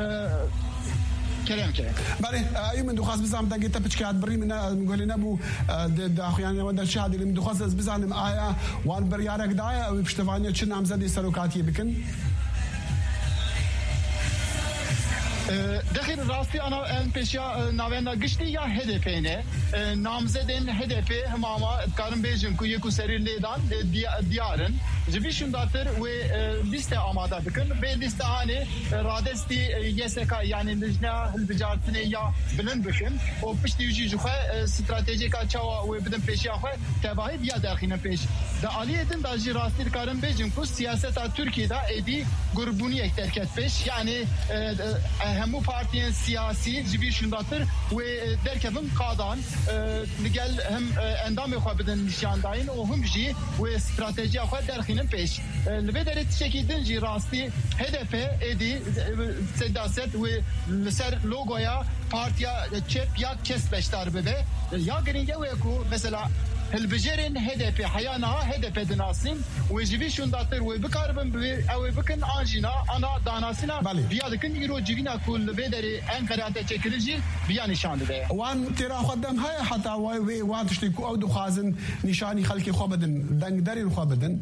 كلام كلام. بله أيوم من دخاز بزعم دقيقة تبتشكات بري من نقول لنا بو دا يعني ودا الشهادة اللي من دخاز بزعم آية وان بريارك داية أو بشتفانية شن عم زدي سلوكاتي بكن. داخل راستی انا ان پیشیا ناوینا گشتی یا هدفینه نامزدین هدفی هماما کارم بیجن کو یکو سری لیدان دیارن جبیشون داتر و لیست آماده بکن به لیست هانی رادستی یسکا یعنی لجنه البجارتنی یا بلند بکن و پشتی یوجی جوخه استراتژیکا چاوا و بدن پیشیا خو تباهی بیا داخل پیش دا علیتن دا جی راستی کارم بیجن کو سیاست ترکیه دا ایدی گروبونی یک ترکت پیش یعنی همو پارتیان سیاسی جبی شنداتر و درکبم قادان نگل هم اندام خو بدن نشان داین و هم جی و استراتژی خو درخینن پیش لبدر تشکیدن جی راستی هدف ایدی سیاست و لسر لوگویا پارتیا چپ یا کس بشتار بده یا گرینگه و کو مثلا البجرين هدف حيانا هدف دناسين ويجبي شون داتر وبكاربن او بكن انجينا انا داناسينا بيادكن يرو جينا كل بدري انقرات تشكلجي بيا نشان ده وان ترى قدام هاي حتى واي وان تشتكو او دخازن نشاني خلكي خوبدن دنگ دري خوبدن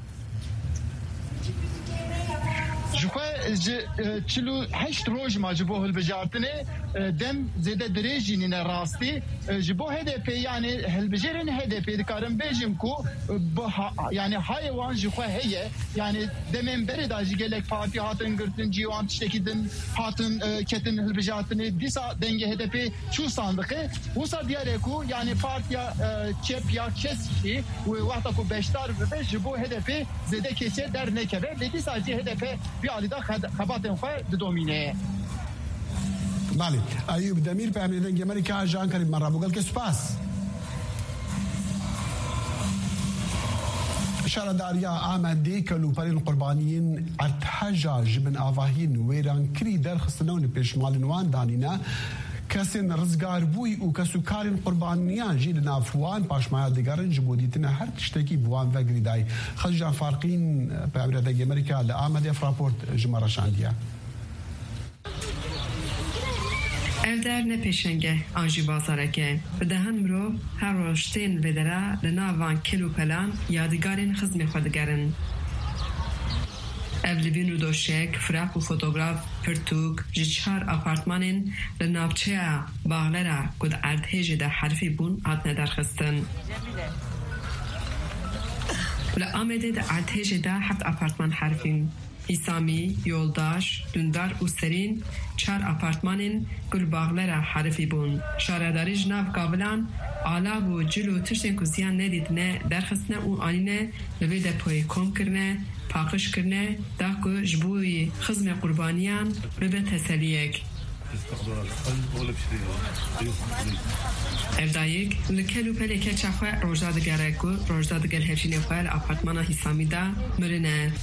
جوه چلو هشت روز ما جبوه البجارتنه دم زیده دریجی نه راستی جبوه هدف یعنی هالبجرین هدف دکارم بیجم کو یعنی حیوان جوه هیه یعنی دمن بری داجی گلک پارتی هاتن گرتن جیوان تشتکیدن هاتن کتن هالبجارتنه دیسا دنگ هدف چو صندوقه وسا دیاره کو یعنی پارتیا چپ یا کسی و وقتا کو بیشتر بده جبوه هدف زیده کسی در نکبه دیسا جی هدف بیالیدا خباتن خو دومینه بله ایوب دمیر په امریکا کې امریکا جان کریم مره بوګل کې سپاس اشاره داریا آمده کلو پرین قربانیین ارتحجاج من آواهین ویران کری در خستنون پیشمال نوان دانینا کسین رزگار بوی و کسو کارین قربانیان جیل نافوان پاشمایا دیگرن جبودیتنا هر تشتکی بوان و گریدای خجان فارقین په امریکا کې امریکا لآمده فراپورت جمعه شاندیا Evder ne peşenge anji bazareke. Bedehan mro her roştên vedera li navan kelupelan yadigarên xizmê xwe digerin. Ev li vîn û doşek, firaq û fotograf, pirtûk ji çar apartmanên li navçeya Baxlera ku di Erdhejê de herfî bûn hatine derxistin. Li Amedê de Erdhejê de heft apartman herfîn. İsami, Yoldaş, Dündar û Serîn çar apartmanên Gulbaxlera herifî bûn. Şaredarî ji nav gavilan, alav û cil û tiştên ku ziyan nedîtine derxistine û anîne li vê depoyê kom kirine, paqij kirine da ku ji bo xizmê qurbaniyan bibe teseliyek. Evdayek li kelu peleke çaxwe rojda digere ku rojda digel hevşinê xwe li apartmana Hîsamî de mirine.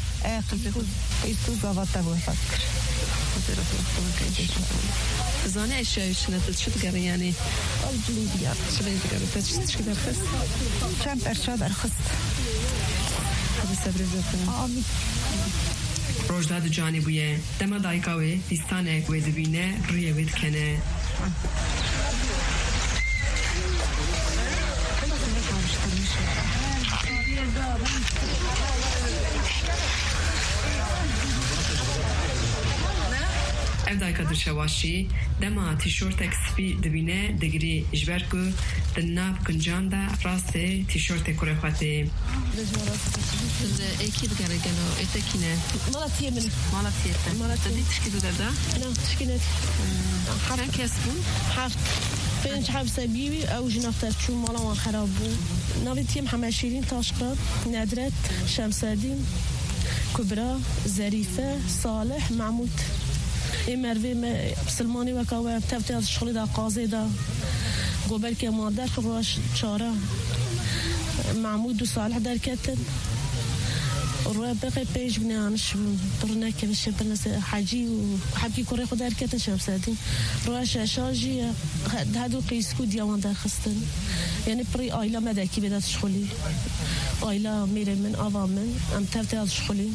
Zane eşya işine çi digere yani? Alcılî diyar. Çi digere? Te çi derxist? Çem perşa derxist. Hadi sebrezet. Abi. Rojda di canî bûye. Dema dayika wê dîstanek wê dibîne rûyê wê dikene. Ev dayika dirşewaşî dema tîşortek spî dibîne digirî ji ber ku di nav kuncan de rastê tîşortê kurê xwe tê. Ekî digere gelo etekîne. Mala tiyê min. Mala tiyê te. Mala tiyê. Te tişkî digere da? Ne tişkî net. Çend kes bûn? Heft. Pênc hevse bî ew ji navter çû mala wan xerab bû. Navê tiyê Mihemed Şîrîn Taşqrat, Nedret, Şemsedîn, Kubra, Zerîfe, Salih, Mahmud. Merve me Silmani ve kawe tevte az şغلی da qazê da gober ke ma der roş çara Mahmud û Salih derketin roya beqê pêj bine aniş durnek ke şepnes hacî û hebkî kurê xwe derketin Şemsedîn roya şeşan jî hadu qîskû diyawan derxistin yani pirî ayla me dekî bêda şغلی ayla mêrê min ava min em tevte az şغلی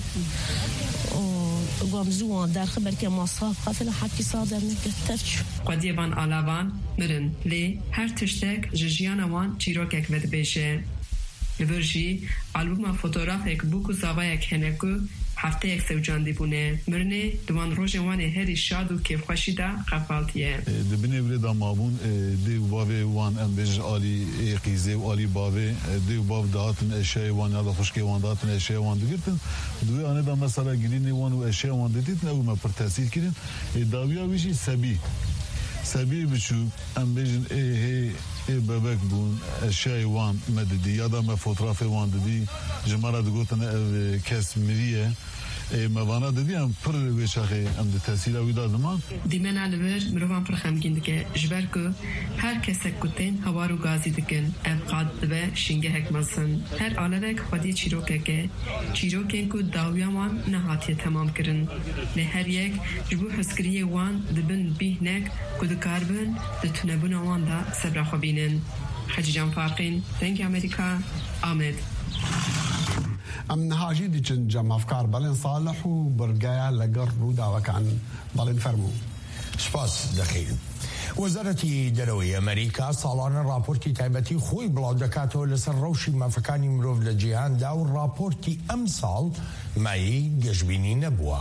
گامزوان در خبر که مصرف قتل حکی صادر نکتفش قدیبان آلاوان مرن لی هر تشتک جیان وان چیروکک ود بیشه لورجی آلبوم فوتوگراف یک بوکو زاوایک هنکو هفته یک سوجان دیبونه مرنه دوان روژ وانه هری شاد و کیف خوشی دا قفالتیه دبنه برده مابون دیو باوه وان ام بج آلی قیزه و آلی باوه دیو باو دهاتن اشیاء وان یا خوشکی وان دهاتن اشیاء وان دگرتن دوی آنه دا مثلا گلینی وان و اشیاء وان دیتن او ما پر تحصیل کردن داویا ویشی سبی سبی بچو ام بجن ای ای بابک بون اشیاء وان مددی یادا ما فوتوغراف وان ددی جمارا دگوتن کس مریه موانا دادی ام پر ویشاخی ام ده تحصیل اوی دادمان دیمن علور مروان پر خمگین دکه جبر که هر کسک کتین هوارو گازی دکن افقاد دبه شنگه حکمسن هر آلوک خودی چیروکه که چیروکین که داویا وان نهاتی تمام کرن نه هر یک جبو حسکریه وان دبن بیهنک که دکار بن دتونبون وان دا سبرا خوبینن حجیجان فارقین دنگ امریکا آمد ام نهاجی دیچن جمع افکار بلین صالح و برگایا لگر رودا وکان بلین فرمو سپاس دخیل وەزارەتی دەرەوەی ئەمریکا ساڵانە راپۆرتی تایبەتی خۆی بڵاو دەکاتەوە لەسەر ڕەوشی مافەکانی مرۆڤ لە جیهاندا و راپۆرتی ئەم ساڵ مایەی گەشتبینی نەبووە.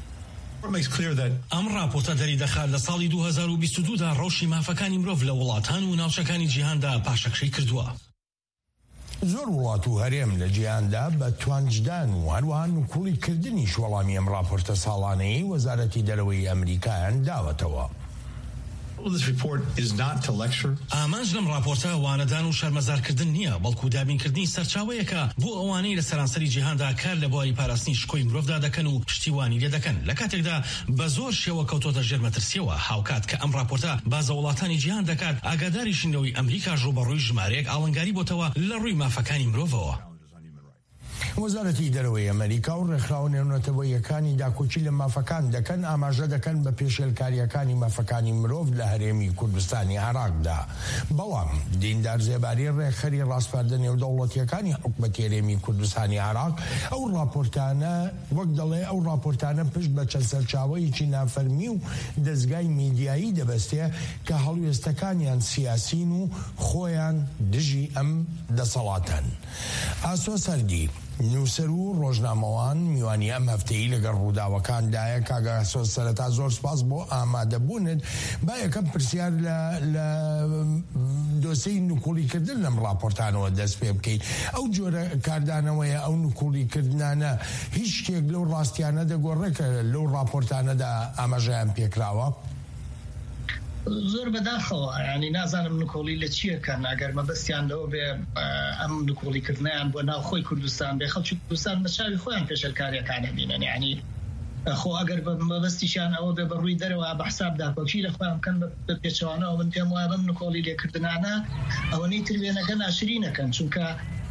ئەم راپۆرتە دەری دەخات لە ساڵی دوو هەزار و بیست و دوو دا ڕەوشی مافەکانی مرۆڤ لە وڵاتان و ناوچەکانی جیهاندا پاشەکشەی کردووە. زۆر وڵات و هەرێم لە جیهاندا بە توانجدان و هەروەها نوکوڵیکردنیش وەڵامی ئەم راپۆرتە ساڵانەی وەزارەتی دەرەوەی ئەمریکایان داوەتەوە. ئامانج لەم راپۆرتە وانەدان و شەرمەزارکردن نییە بەڵکو دابینکردنی سەرچاوەیەکە بۆ ئەوانەی لە سەرانسەری جیهاندا کار لە بواری پاراستنی شکۆی مرۆڤدا دەکەن و پشتیوانی لێ دەکەن لە کاتێکدا بە زۆر شێوە کەوتۆتە ژێر مەترسیەوە هاوکات کە ئەم راپۆرتە بازە وڵاتانی جیهان دەکات ئاگاداریشینەوەی ئەمریکا ڕوبەڕووی ژمارەیەک ئاڵنگاری بۆتەوە لە ڕووی مافەکانی مرۆڤەوە. وەزارەتی دەرەوەی ئەمریکا و ڕێکخراوە نێونەتەوەیەکانی داکۆچی لە مافەکان دەکەن ئاماژە دەکەن بە پێشێلکاریەکانی مافەکانی مرۆڤ لە هەرێمی کوردستانی عێراقدا. بەڵام دیندار زێباری ڕێکخەری ڕاستپاردە نێودەوڵەتیەکانی حکومەتی هەرێمی کوردستانی عێراق ئەو راپۆرتانە وەک دەڵێ ئەو راپۆرتانە پشت بە چەند سەرچاوەیەکی نافەرمی و دەستگای میدیایی دەبەستێ کە هەڵوێستەکانیان سیاسین و خۆیان دژی ئەم دەسەڵاتن. ئاسۆ سەردی نووسەر و ڕۆژنامەوان میوانی ئەم هەفتەیە لەگەڵ ڕووداوەکاندایە کاگا سۆز سەرەتا زۆر سپاس بۆ ئامادەبوونت با یەکەم پرسیار لە دۆسەی نوکوڵیکردن لەم راپۆرتانەوە دەست پێ بکەیت. ئەو جۆرە کاردانەوەیە ئەو نوکوڵیکردنانە هیچ شتێک لەو ڕاستیانە دەگۆڕێکە لەو راپۆرتانەدا ئاماژەیان پێکراوە؟ زۆر بەداخەوە ینی نازانم نکۆڵی لە چیەکەن ئەگەر مەبەستیان لەوە بێ ئەم نکۆڵیکردنیان بۆ ناو خۆی کوردستان بێ خەڵکی کوردستان بە چاوی خۆیان پێشەرکاریەکانە بینن ینی خۆ ئەگەر مەبەستیشان ئەوە بێ بەڕووی دەرەوە بە حساب داپەچی لە خۆیان بکەن بە پێچەوانەوە من پێم وایە بەم نکۆڵی لێکردنانە ئەوەنەی تروێنەکە ناشرینەکەن چونکە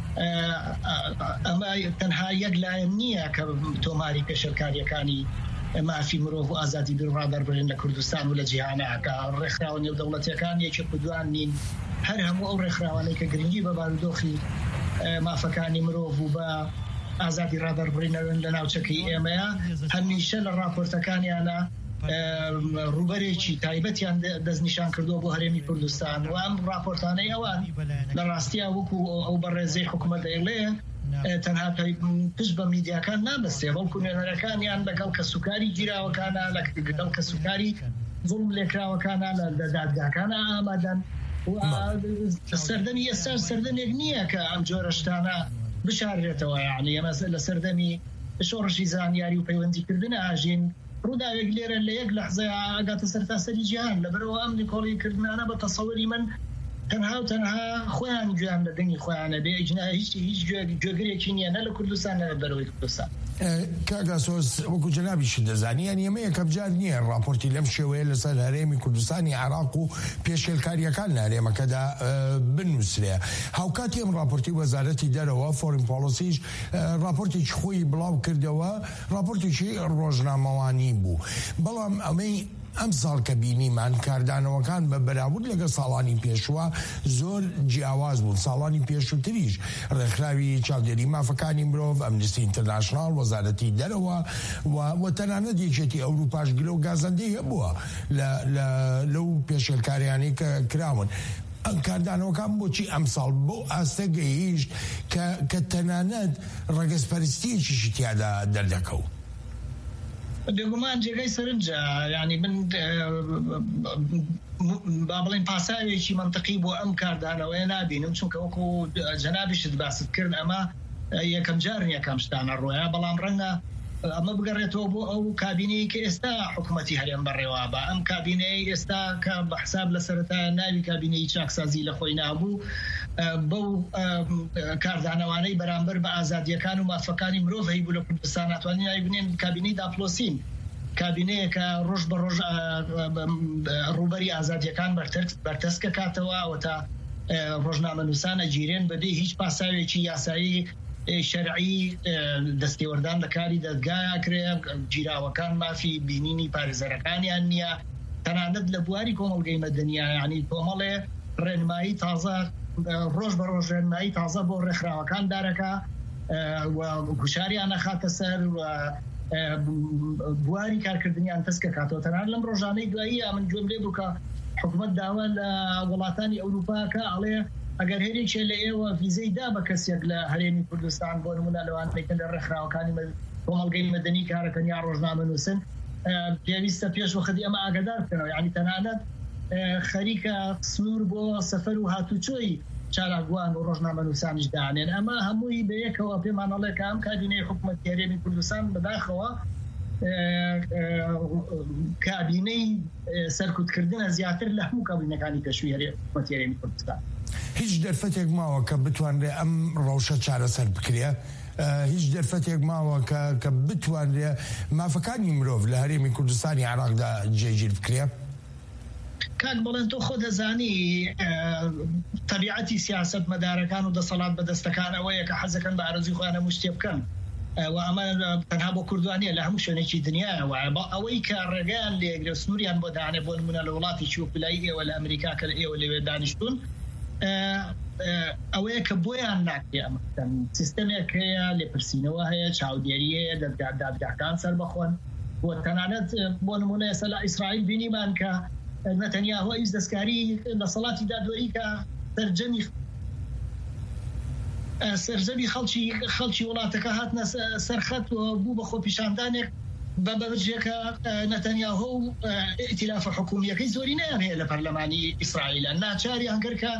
ئەمە تەنها یەک لایەن نییە کە تۆماری پێشەرکاریەکانی مافی مرۆڤ و ئازادی ڕادەربڕین لە کوردستان و لە جیهانەکە ڕێکخراوە نێودەوڵەتیەکان یەکێ پودوان نین هەر هەموو ئەو ڕێکخراوانەی کە گرنگی بە بارودۆخی مافەکانی مرۆڤ و بە ئازادی ڕادەربڕینەوەن لە ناوچەکەی ئێمەیە هەمیشە لە راپۆرتەکانیانە ڕوبەرێکی تایبەتیان دەستنیشان کردووە بۆ هەرێمی کوردستان و ئەم راپۆرتانەی ئەوان لە ڕاستیە وەکو ئەو بەڕێزەی حکوومەت دەیڵێ تەنها پشت بە میدیاکان نابەستێ بەڵکو نوێنەرەکانیان لەگەڵ کە سوکاری گیراوەکانە لەگەڵ کە سوکاری زوڵم لێکراوەکانە لە دادگاکانە ئامادەن سەردەمی ئێستا سەردەمێک نییە کە ئەم جۆرە شتانە بشارێتەوە یعنی ئەمە لە سەردەمی شۆڕشی زانیاری و پەیوەندیکردنە ئاژین ڕووداوێک لێرە لە یەک لەحزەیە ئاگاتە سەرتاسەری جیهان لەبەرەوە ئەم نکۆڵیکردنانە بە تەسەووری من تەنها و تەنها خۆیان گویان لە دەنگی خۆیانە بێ هیچ هیچ گوێگرێکی نییە نە لە کوردستان نە لە بەرەوەی کوردستان. کاگا سۆز وەکو جەنابیش دەزانیان ئێمە یەکەم جار نییە راپۆرتی لەم شێوەیە لەسەر هەرێمی کوردستانی عێراق و پێشێلکاریەکان لە هەرێمەکەدا بنووسرێ. هاوکاتی ئەم راپۆرتی وەزارەتی دەرەوە فۆرین پۆلیسیش راپۆرتێکی خۆی بڵاو کردەوە راپۆرتێکی ڕۆژنامەوانی بوو بەڵام ئەمەی ئەم ساڵ کە بینیمان کاردانەوەکان بە بەراورد لەگە ساڵانی پێشوە زۆر جیاواز بوون. ساڵانی پێشووتریش ڕێکخراوی چاودێری مافەکانی مرۆڤ ئەمنیستی ئینتەرناشناڵ وەزارەتی دەرەوە و تەنانەت یەکێتی ئەوروپاش گرە و گازەندەی هەبووە لەو پێشێلکاریانەی کە کراون. ئەم کاردانەوەکان بۆچی ئەم ساڵ بۆ ئاستە گەیشت کە تەنانەت ڕەگەزپەرستیەکیشی تیادا دەردەکەوت؟ بێگومان جێگەی سەرنجە ینی من با بڵێن پاساوێکی منطقی بۆ ئەم کاردانەوەی نابینم چونکە وەکو جەنابیشت باست کرد ئەمە یەکەم جارن یەکەم شتانە ڕۆیە بەڵام ڕەنگە ئەمە بگەڕێتەوە بۆ ئەو کابینەی کە ئێستا حکوومەتی هەرێم بەڕێوە بە ئەم کابینەی ئێستا کە بە حساب لە سەرەتا ناوی کابینەی چاکسازی لە خۆی نابوو بەو کاردانەوانەی بەرامبەر بە ئازادیەکان و مافەکانی مرۆڤ هەیبوو لە کوردستان ناتوانین ناوی بنێن کابینەی داپلۆسین کابینەیە کە ڕۆژ بە ڕۆژ ڕوبەری ئازادیەکان بەرتەسکە کاتەوە ئەوە تا ڕۆژنامەنووسانە گیرێن بەبێ هیچ پاساوێکی یاسایی شەرعی دەستێوەردان لە کاری دەستگایەکرێ گیراوەکان مافی بینینی پارێزەرەکانیان نییە تەنانەت لە بواری کۆمەڵگەی مەدەنیە ینی کۆمەڵێ ڕێنمایی تازە ڕۆژ بە ڕۆژ ڕێنمایی تازە بۆ ڕێکخراوەکان دارەکە و گوشاریان نەخاتە سەر و بواری کارکردنیان تەسکە کاتەوە تەنانەت لەم ڕۆژانەی دواییە من گوێم لێ بوو کە حکوومەت داوا لە وڵاتانی ئەوروپاکە ئەڵێ ئەگەر هێرێکێ لە ئێوە ڤیزەی دا بە کەسێک لە هەرێمی کوردستان بۆ نمونە لەوانەیە لە ڕێکخراوەکانی کۆمەڵگەی مەدەنی کارەکەن یا ڕۆژنامەنووسن پێویستە پێش وەختی ئەمە ئاگادار بکەنەوە یعنی تەنانەت خەریکە سنوور بۆ سەفەر و هاتوچۆی چالاکوان و ڕۆژنامەنووسانیش دانێن ئەمە هەمووی بەیەکەوە پێمانەڵێ کە ئەم کابینەی حکوومەتی هەرێمی کوردستان بەداخەوە کابینەی سەرکوتکردنە زیاتر لە هەموو کابینەکانی پێشووی حکوومەتی هەرێمی کوردستان هیچ دەرفەتێک ماوە کە بتوانرێ ئەم ڕەوشە چارەسەر بکرێ هیچ دەرفەتێک ماوە کە بتوانرێ مافەکانی مرۆڤ لە هەرێمی کوردستانی عێراقدا جێگیر بکرێ کاک بڵێن تۆ خۆ دەزانی تەبیعەتی سیاسەت مەدارەکان و دەسەڵات بەدەستەکان ئەوەیە کە حەزەکەن بە ئارەزوی خۆیان هەموو شتێ بکەن و ئەمە تەنها بۆ کوردوانیە لە هەموو شوێنێکی دنیاوە ئەوەی کە ڕێگەیان لێگرێ سنووریان بۆ دانێ بۆ نمونە لە وڵاتی وەکلای ئێوە لە ئەمریکا کە لە ئێوە لەوێ دانیشتون ئەوەیە کە بۆیان ناکرێ ئەمە سیستەمێک هەیە لێپرسینەوە هەیە چاودێری هەیە دادگاکان سەر بەخۆن بۆ تەنانەت بۆ نمونە ئێستا لە ئیسرائیل بینیمان کە نەتەنیاهو هیچ دەستکاری لە سەڵاتی دادوەری کە سەرجەمی سەرجەمی خەڵکی خەڵکی وڵاتەکە هاتنە سەرخەت و بوو بە خۆپیشاندانێک بە بەبرجێکە نەتەنیاهو و ئیتیلافە حکوومیەکەی زۆری نیان هەیە لە پەرلەمانی ئیسرائیلە ناچاری هەنگەر کە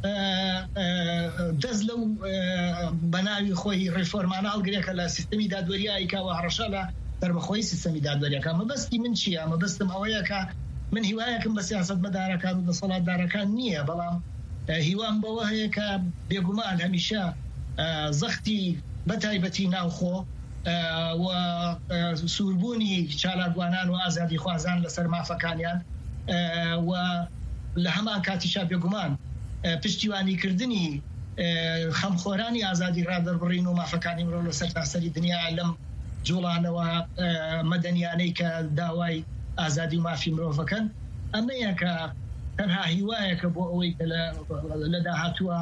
دەست لەو بەناوی خۆی ڕێفۆرمانە هەڵگرێکە لە سیستەمی دادوەریایکەوە هەڕەشە لە دەربەخۆی سیستەمی دادوەریەکە مەبەستی من چییە؟ مەبەستم ئەوەیە کە من هیوایەکم بە سیاست مەدارەکان و دەسەڵاتدارەکان نییە بەڵام هیوام بەوە هەیە کە بێگومان هەمیشە زەختی بەتایبەتی ناوخۆ و سووربوونی چالاکوانان و ئازادی خوازان لەسەر مافەکانیان و لە هەمان کاتیشا بێگومان پشتیوانیکردنی خەمخۆرانی ئازادی ڕادەربڕین و مافەکانی مرۆڤ لە سەر تاسەری دنیا لەم جوڵانەوە مەدەنیانەی کە داوای ئازادی و مافی مرۆڤەکەن ئەمەیە کە تەنها هیوایەکە بۆ ئەوەی کە لە داهاتووە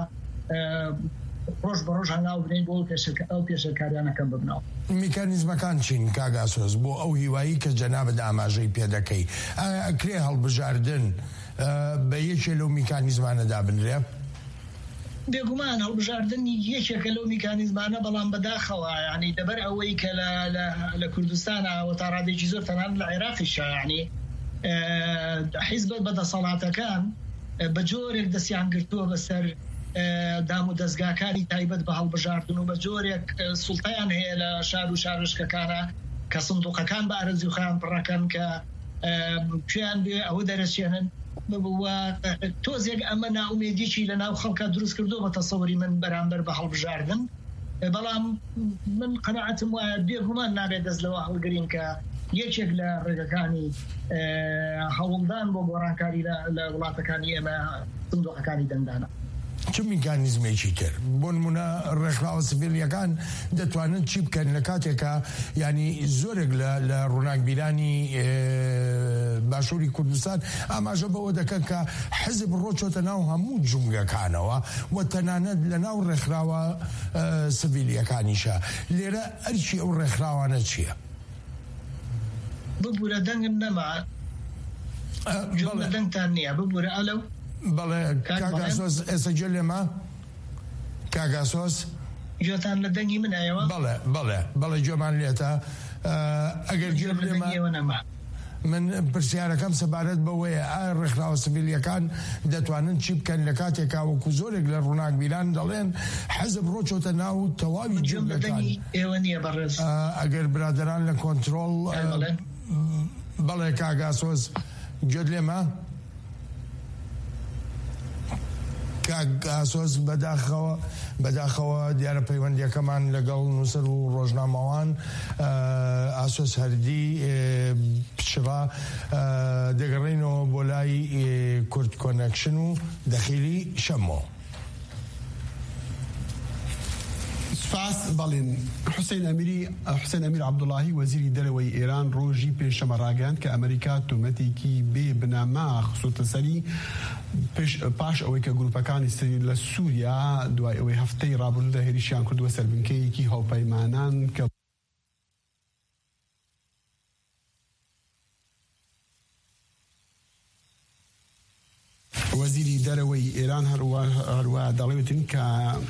ڕۆژ بە ڕۆژ هەنگاو بنین بۆ ئەو پێشەکاریانەکەم ببنەوە. میکانیزمەکان چین کاگاسۆز بۆ ئەو هیوایی کە جەنابەت ئاماژەی پێ دەکەی ئەکرێ هەڵبژاردن بە یەکێ لەو میکانیزمانەدا بنرێ؟ بێگومان هەڵبژاردننی یەکێکە لەو میکانیزمانە بەڵام بەداخەوە ینی دەبەر ئەوەی کە لە کوردستانە و تا ڕادێکی زۆر تەنان لە عێراقیشە ینی حیزب بەدەسەڵاتەکان بە جۆرێک دەستیان گرتووە بەسەر دام و دەستگاکانی تایبەت بە هەڵبژاردن و بە جۆرێک سوڵتەیان هەیە لە شار و شارشکەکانە کە سندوقەکان بە ئارەزوی خۆیان پڕەکەن کە کوێیان بێ ئەوە دەرەچێنن تۆزێک ئەمە ناومێدیی لە ناو خەڵکە دروست کردو بە تەسەوری من بەرامبەر بە هەڵبژاردن بەڵام من قەناعەتم وایە بێگومان نابێت دەست لەوە هەڵگرین کە یەکێک لە ڕێگەکانی هەوڵدان بۆ گۆڕانکاری لە وڵاتەکانی ئێمە سندوقەکانی دەنگدانە. چ میکانیزمێکی تر بۆ نمونە ڕێکخراوە سڤیلیەکان دەتوانن چی بکەن لە کاتێکە ینی زۆرێک لە ڕووناکبیرانی باشووری کوردستان ئاماژە بەوە دەکەن کە حزب ڕۆچۆتە ناو هەموو جومگەکانەوە و تەنانەت لە ناو ڕێکخراوە سڤیلیەکانیشە لێرە ئەرچی ئەو ڕێکخراوانە چییە؟ ببوورە دەنگم نەما دەنگتان نییە ببوورە ئەلەو بەڵێ کاگاسۆز ئێستا گوێ لێمە کاگاسۆز گوێتان لە دەنگی منایەوە بەڵێ بەڵێ بەڵێ گوێمان لێتە ئەگەر گوێ لێمە من پرسیارەکەم سەبارەت بەوەیە ئایا ڕێکخراوە سڤیلیەکان دەتوانن چی بکەن لە کاتێکا وەکو زۆرێک لە ڕووناکبیران دەڵێن حەزب ڕۆچۆتە ناو تەواوی جنگەکان ئەگەر برادران لە کۆنتڕۆڵ بەڵێ کاگاسۆز گوێت لێمە کاگاسۆز بەداخەوە بەداخەوە دیارە پەیوەندیەکەمان لەگەڵ نووسەر و ڕۆژنامەوان ئاسۆس هەردی پچڕا دەگەڕێنەوە بۆ لای کورد کۆنەکشن و دەخیلی شەمۆ. سپاس بەڵێن حوسێن ئەمیری حوسێن ئەمیر عەبدوڵاهی وەزیری دەرەوەی ئێران ڕۆژی پێنجشەمە ڕاگەیاند کە ئەمریکا تۆمەتێکی بێ بنەما خسووتە سەری پاش ئەوەی کە گروپەکانی سری لە سووریا دوای ئەوەی هەفتەی ڕابردوودا هێرشیان کردووە سەر بنکەیەکی هاوپەیمانان کە وەزیری دەرەوەی ئێران هەروە دەڵێتن کە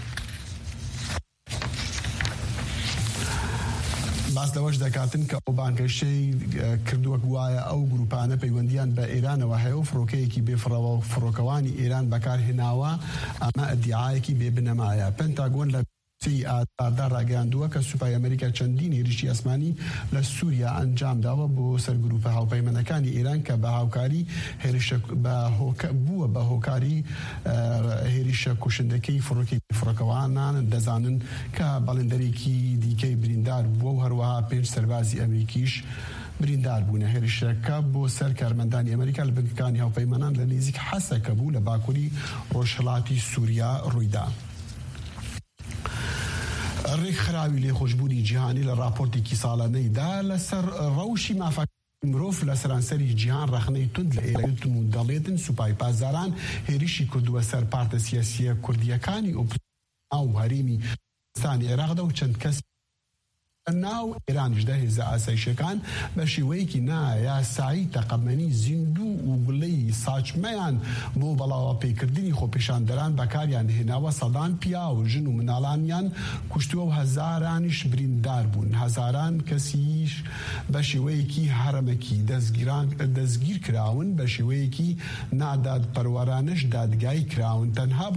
باس لەوەش دەکاتن کە ئەو بانکەشەی کردووە وایە ئەو گروپانە پەیوەندیان بە ئێرانەوە هەیە و فڕۆکەیەکی بێفڕەوە و فڕۆکەوانی ئێران بەکارهێناوە ئەمە ئەدعایەکی بێبنەمایە. پێنتاگۆن لە سی ئازاردا ڕاگەیاندووە کە سوپای ئەمریکا چەندین هێرشی ئەسمانی لە سووریا ئەنجام داوە بۆ سەر گروپە هاوپەیمانەکانی ئێران کە بە هاوکاری بووە بە هۆکاری هێرشە کوشندەکەی فڕۆکی فڕۆکەوانان دەزانن کە بەڵێندەرێکی دیکەی بریندار بووە و هەروەها پێنج سەربازی ئەمریکیش بریندار بوون. هێرشەکە بۆ سەر کارمەندانی ئەمریکا لە بنکەکانی هاوپەیمانان لە نزیک حەسەکە بوو لە باکووری ڕۆژهەڵاتی سووریا ڕوویدا. ڕێکخراوی لێخۆشبوونی جیهانی لە راپۆرتێکی ساڵانەیدا لەسەر ڕەوشی مافەکانی مرۆڤ لە سەرانسەری جیهان ڕەخنەی تند لە ئێران و دەڵێتن سوپای پاسداران هێرشی کردووە سەر پارتە سیاسیە کوردیەکانی ئۆپۆزیسیۆن و هەرێمی کوردستانی عێراقدا و چەند کەس ناو ئێرانیشدا هێزە ئاسایشەکان بە شێوەیەکی نایاسایی تەقەمەنی زیندوو و گوڵەی ساچمەیان بۆ بەڵاوە پێکردنی خۆپێشاندەران بەکاریان هێناوە. سەدان پیا و ژن و مناڵانیان کوشتووە و هەزارانیش بریندار بوون. هەزاران کەسیش بە شێوەیەکی هەرەمەکی دەستگیر کراون، بە شێوەیەکی ناداد پەروەرانش دادگای کراون. تەنها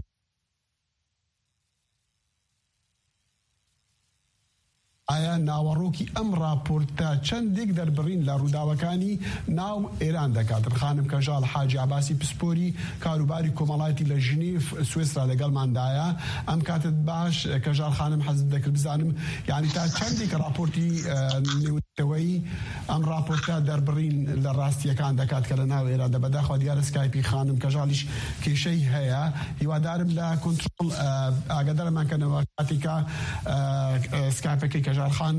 ئایا ناوەڕۆکی ئەم راپۆرتە چەندێک دەربڕین لە ڕووداوەکانی ناو ئێران دەکات. خانم کەژاڵ حاجی عباسی پسپۆری کاروباری کۆمەڵایەتی لە ژنیف سوێسرا لەگەڵماندایە. ئەم کاتت باش کەژاڵ خانم حەزم دەکرد بزانم یعنی تا چەندێک راپۆرتی نێوتەوەی ئەم راپۆرتە دەربڕین لە ڕاستیەکان دەکات کە لە ناو ئێراندا. بەداخەوە دیارە سکایپی خانم کەژاڵیش کێشەی هەیە. هیوادارم لە کۆنتڕۆڵ ئاگادارمانکەنەوە کاتێکە سکایپەکەی کەژاڵ خان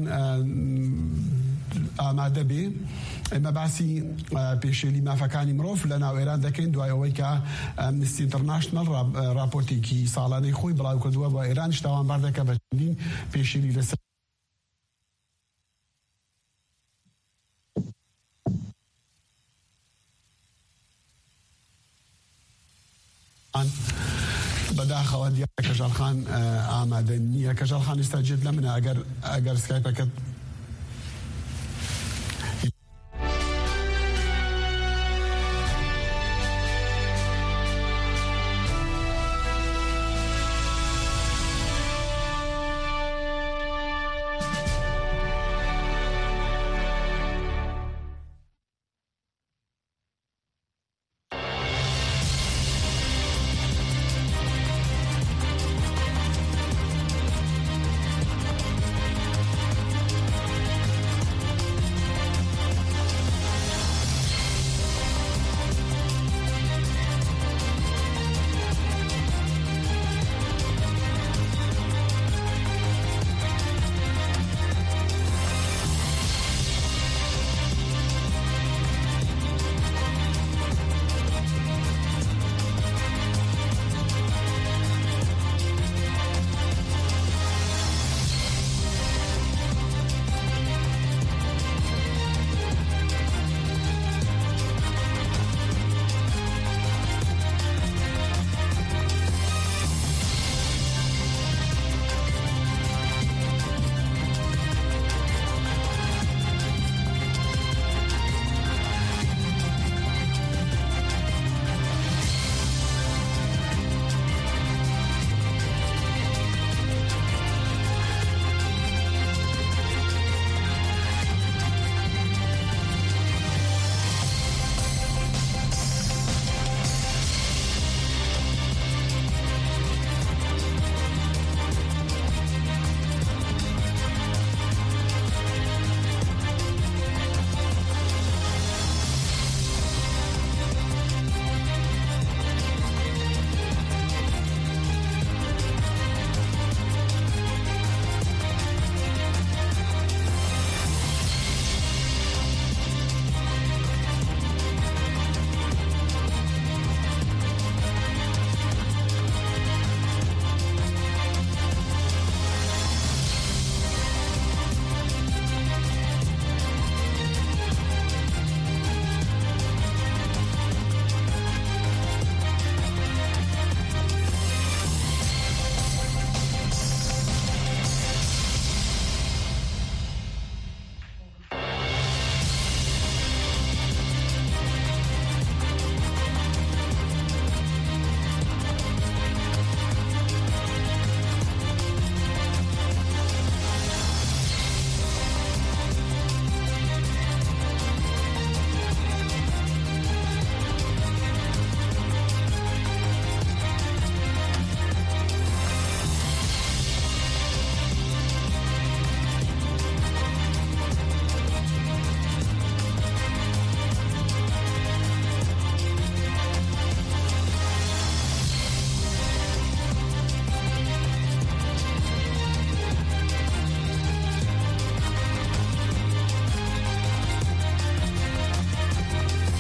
ئامادە بێ. ئێمە باسی پێشێلی مافەکانی مرۆڤ لە ناو ئێران دەکەین دوای ئەوەی کە ئەمنستی ئینتەرناشنەڵ راپۆرتێکی ساڵانەی خۆی بڵاو کردووە بۆ ئێرانیش تاوانبار دەکە بە چەندین پێشێلی لەسەر بەداخەوە دیارە کەژاڵ خان ئامادە نییە. کەژاڵ خان ئێستا جێت لە منە ئەگەر ئەگەر سکایپەکەت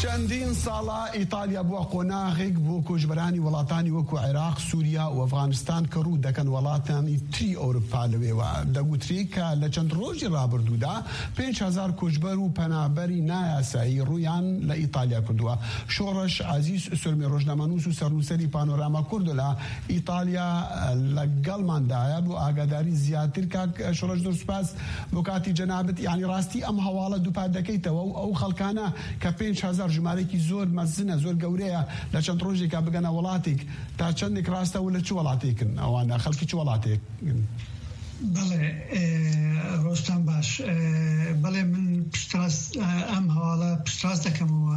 چەندین ساڵە ئیتالیا بووە قۆناغێک بۆ کۆژبەرانی وڵاتانی وەکو عێراق، سووریا و ئەفغانستان کە ڕوو دەکەن وڵاتانی تری ئەوروپا لەوێوە. دەگوتری کە لە چەند ڕۆژی ڕابردوودا پێنج هەزار کۆچبەر و پەنابەری نایاسایی ڕوویان لە ئیتالیا کردووە. شۆڕش عەزیز سورمێ ڕۆژنامەنووس و سەرنووسەری پانۆراما کوردو لە ئیتالیا لەگەڵماندایە بۆ ئاگاداری زیاتر. کاک شۆڕش زۆر سوپاس بۆ کاتی جەنابەت. یعنی ڕاستی ئەم هەواڵە دووپات دەکەیتەوە و ئەو خەڵکانە کە پێنج هەزار ژمارەیەکی زۆر مەزنە، زۆر گەورەیە، لە چەند ڕۆژێکا بگەنە وڵاتێک، تا چەندێک ڕاستە و لە چ وڵاتێکن ئەوانە خەڵکی چ وڵاتێکن؟ بەڵێ ڕۆستان باش، بەڵێ من پشتڕاست ئەم هەواڵە پشتڕاست دەکەمەوە.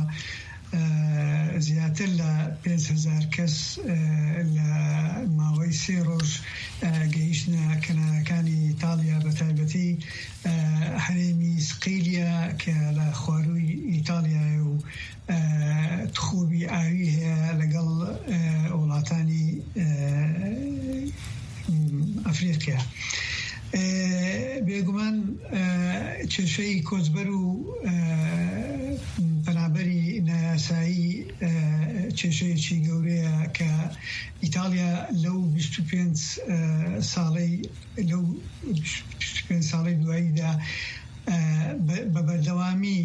زیاتر لە پێنج هەزار کەس لە ماوەی سێ ڕۆژ گەیشتنە کەنارەکانی ئیتالیا، بە تایبەتی هەرێمی سقیلیا کە لە خوارووی ئیتالیایە و تخوبی ئاوی هەیە لەگەڵ وڵاتانی ئەفریقیا. بێگومان کێشەی کۆچبەر و پەنابەری نایاسایی کێشەیەکی گەورەیە کە ئیتالیا لەو بیست و پێنج ساڵەی لەو بیست و پێنج ساڵەی دواییدا بە بەردەوامی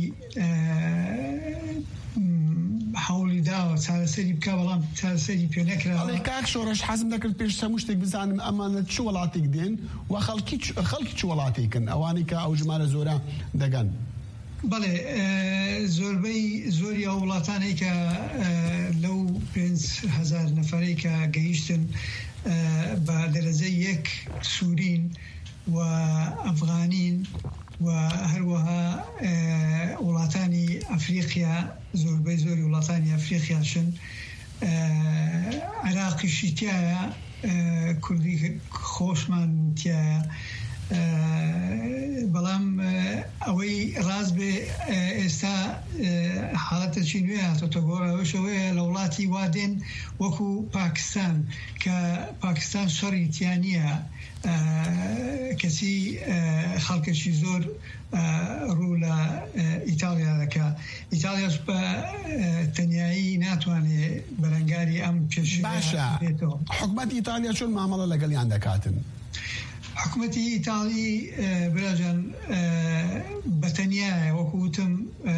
حولی داوە چارەسەری بکە، بەڵام چارەسەری پێ نەکراوە. کاک شۆڕش حەزم دەکرد پێش هەموو شتێک بزانم ئەمانە چ وڵاتێک دێن و خەڵکی چ وڵاتێکن ئەوانەی کە ئەو ژمارە زۆرە دەگەن؟ بەڵێ زۆربەی زۆری ئەو وڵاتانەی کە لەو پێنج هەزار نەفەرەی کە گەیشتن بە دەرەجەی یەک سوورین و ئەفغانین و هەروەها وڵاتانی ئەفریقیا، زۆربەی زۆری وڵاتانی ئەفریقیاشن. عێراقیشی تایە، کوردی خۆشمان تایە، بەڵام ئەوەی ڕاست بێ ئێستا حاڵەتەکی نوێ هاتۆتە گۆڕەوەشەوەیە لە وڵاتی وادێن وەکو پاکستان، کە پاکستان شەڕی تیانیە کەسی خەڵکەشی زۆر ڕوو لە ئیتالیا دەکا. ئیتالیاش بە تەنیایی ناتوانێت بەرەنگاری ئەم کێشەیە باشە. حکومەتی ئیتالیا چۆن مامەڵە لەگەڵیان دەکاتن؟ حکومەتی ئیتالی براجان بەتەنیایە، وەکوتم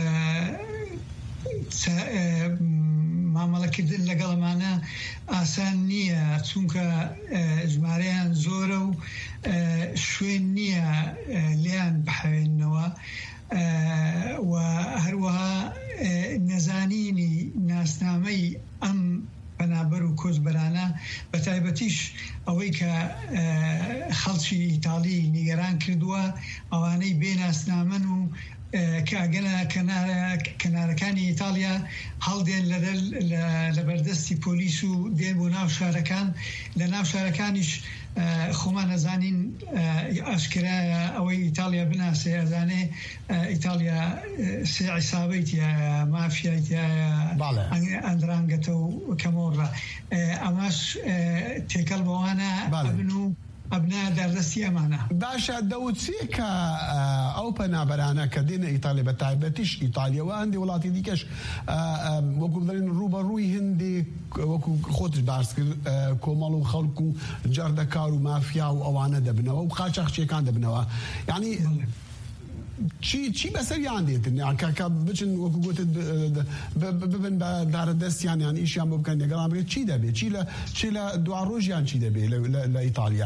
مامەڵەکردن لەگەڵمانە ئاسان نییە، چونکە ژمارەیان زۆرە و شوێن نییە لیان بحەوێنەوە و هەروەها نەزانینی ناسنامەی ئەم پەنابەر و کۆچبەرانە، بە تایبەتیش ئەوەی کە خەڵکی ئیتالی نیگەران کردووە ئەوانەی بێناسنامەن و کاگەنە کەنارەکانی ئیتالیا هەڵدێن لە بەردەستی پۆلیس و دێن بۆ ناو شارەکان. لە ناو شارەکانیش خۆمان نەزانین ئاشکرایە ئەوەی ئیتالیا بناسێ، ئەزانێ ئیتالیا سێ عیسابەی تایە، مافیای تایە، ئەندرانگەتە و کەمۆڕە. ئەماش تێکەڵ بەوانە ئەبن و ئەبنا دەردەستی ئەمانە. باشە، دەوتچێ کە ئەو پەنابەرانە کە دێنە ئیتالیا، بە تایبەتیش ئیتالیەوە هەندێک وڵاتی دیکەش وەکو دەڵێن ڕوبەڕووی هەندێک وەکو خۆتش باس کرد کۆمەڵ و خەڵک و جەردەکار و مافیا و ئەوانە دەبنەوە و قاچاقچیەکان دەبنەوە. یعنی چی چی بەسەریان دێتن؟ کاکە بچن وەکو گوتت ببن بە دارە دەستیان یان ئیشیان بۆ بکەن لەگەڵان بێت، چی دەبێت؟ چی لە دوا ڕۆژیان چی دەبێت لە ئیتالیا؟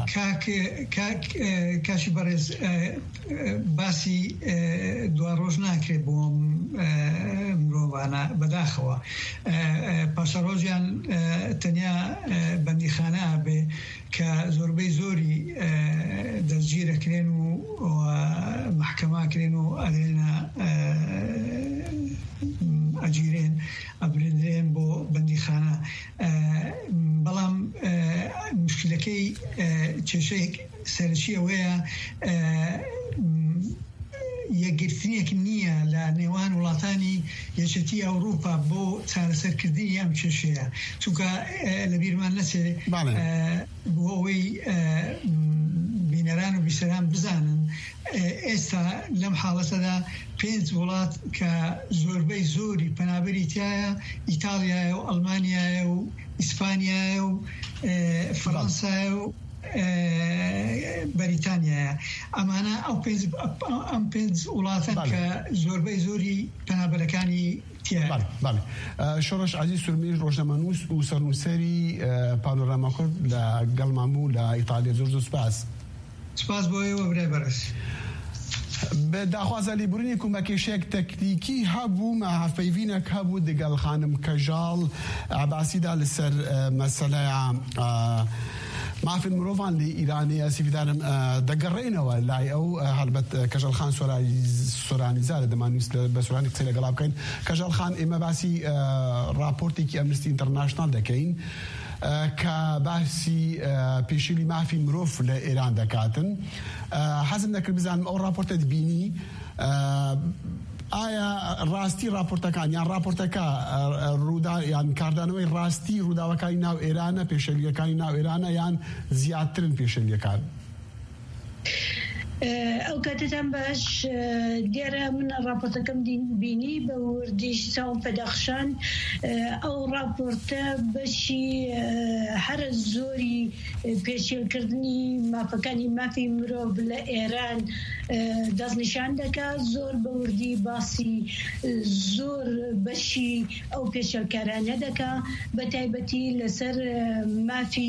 کاشی بەڕێز باسی دوا ڕۆژ ناکرێت بۆ مرۆڤانە بەداخەوە. پاشە ڕۆژیان تەنیا بەندیخانە بێ کە زۆربەی زۆری دەستگیرەکرێن و محکەماکرێن و ئەلێنە ئەجیرێن ئەبرێنرێن بۆ بەندیخانە. بەڵام مشکلەکەی کێشەی سەرچی ئەوەیە یەکگرتنێک نییە لە نێوان وڵاتانی یەکێتی ئەوروپا بۆ چارەسەرکردنی ئەم کێشەیە، چونکە لە بیرمان نەچێ بۆ ئەوەی بینەران و بیسەران بزانن ئێستا لەم حاڵەتەدا پێنج وڵات کە زۆربەی زۆری پەنابەری تایە ئیتالیایە و ئەڵمانیایە و ئیسپانیایە و فەڕەنسایە و بەریتانیایە ئەمانە ئەو ئەم پێنج وڵاتن کە زۆربەی زۆری پەنابەرەکانی شۆڕش عزیز سورمی ڕۆژنامەنووس و سەرنووسەری پانۆراما کورد لە گەڵمان بوو لە ئیتالیا زۆر زۆر سپاس سپاس بۆ ئێوە برای بەڕێز بە داخوازە لێبوورینی کومەکێشەیەک تەکنیکی هەبوو مە هەفپەیڤینێک هەبوو دەگەڵ خانم کەژاڵ عەباسیدا لەسەر مەسەلەیە مافی مرۆڤان لە ئیرانەیە سیفدانم دەگەڕێنەوە لای ئەو هەڵبەت کەژەڵخان سۆرانیزارە دەمانویست بە سۆرانی قسەی لەگەڵا بکەین کەژەڵخان ئێمە باسی راپۆرتێکی ئەمنستی ئینتەرناشنال دەکەین کە باسی پێشیلی مافی مرۆڤ لە ئێران دەکاتن حەزم دەکرد بزانم ئەو راپۆرتە دبینی ئایا ڕاستی راپۆرتەکان یان راپۆرتەکە ڕوودا یان کاردانەوەی ڕاستی ڕووداوەکانی ناو ئێرانە پێشەلیەکانی ناو ئێرانە یان زیاترن پێشەلیەکان ئەو کاتتان باش دیارە من راپۆرتەکەم بینی بە وردی ساڵ پەدەخشان ئەو راپۆرتە بەشی هەرە زۆری پێشێلکردنی مافەکانی مافی مرۆڤ لە ئێران دەستنیشان دەکات زۆر بە وردی باسی زۆر بەشی ئەو پێشێلکارانە دەکات بە تایبەتی لەسەر مافی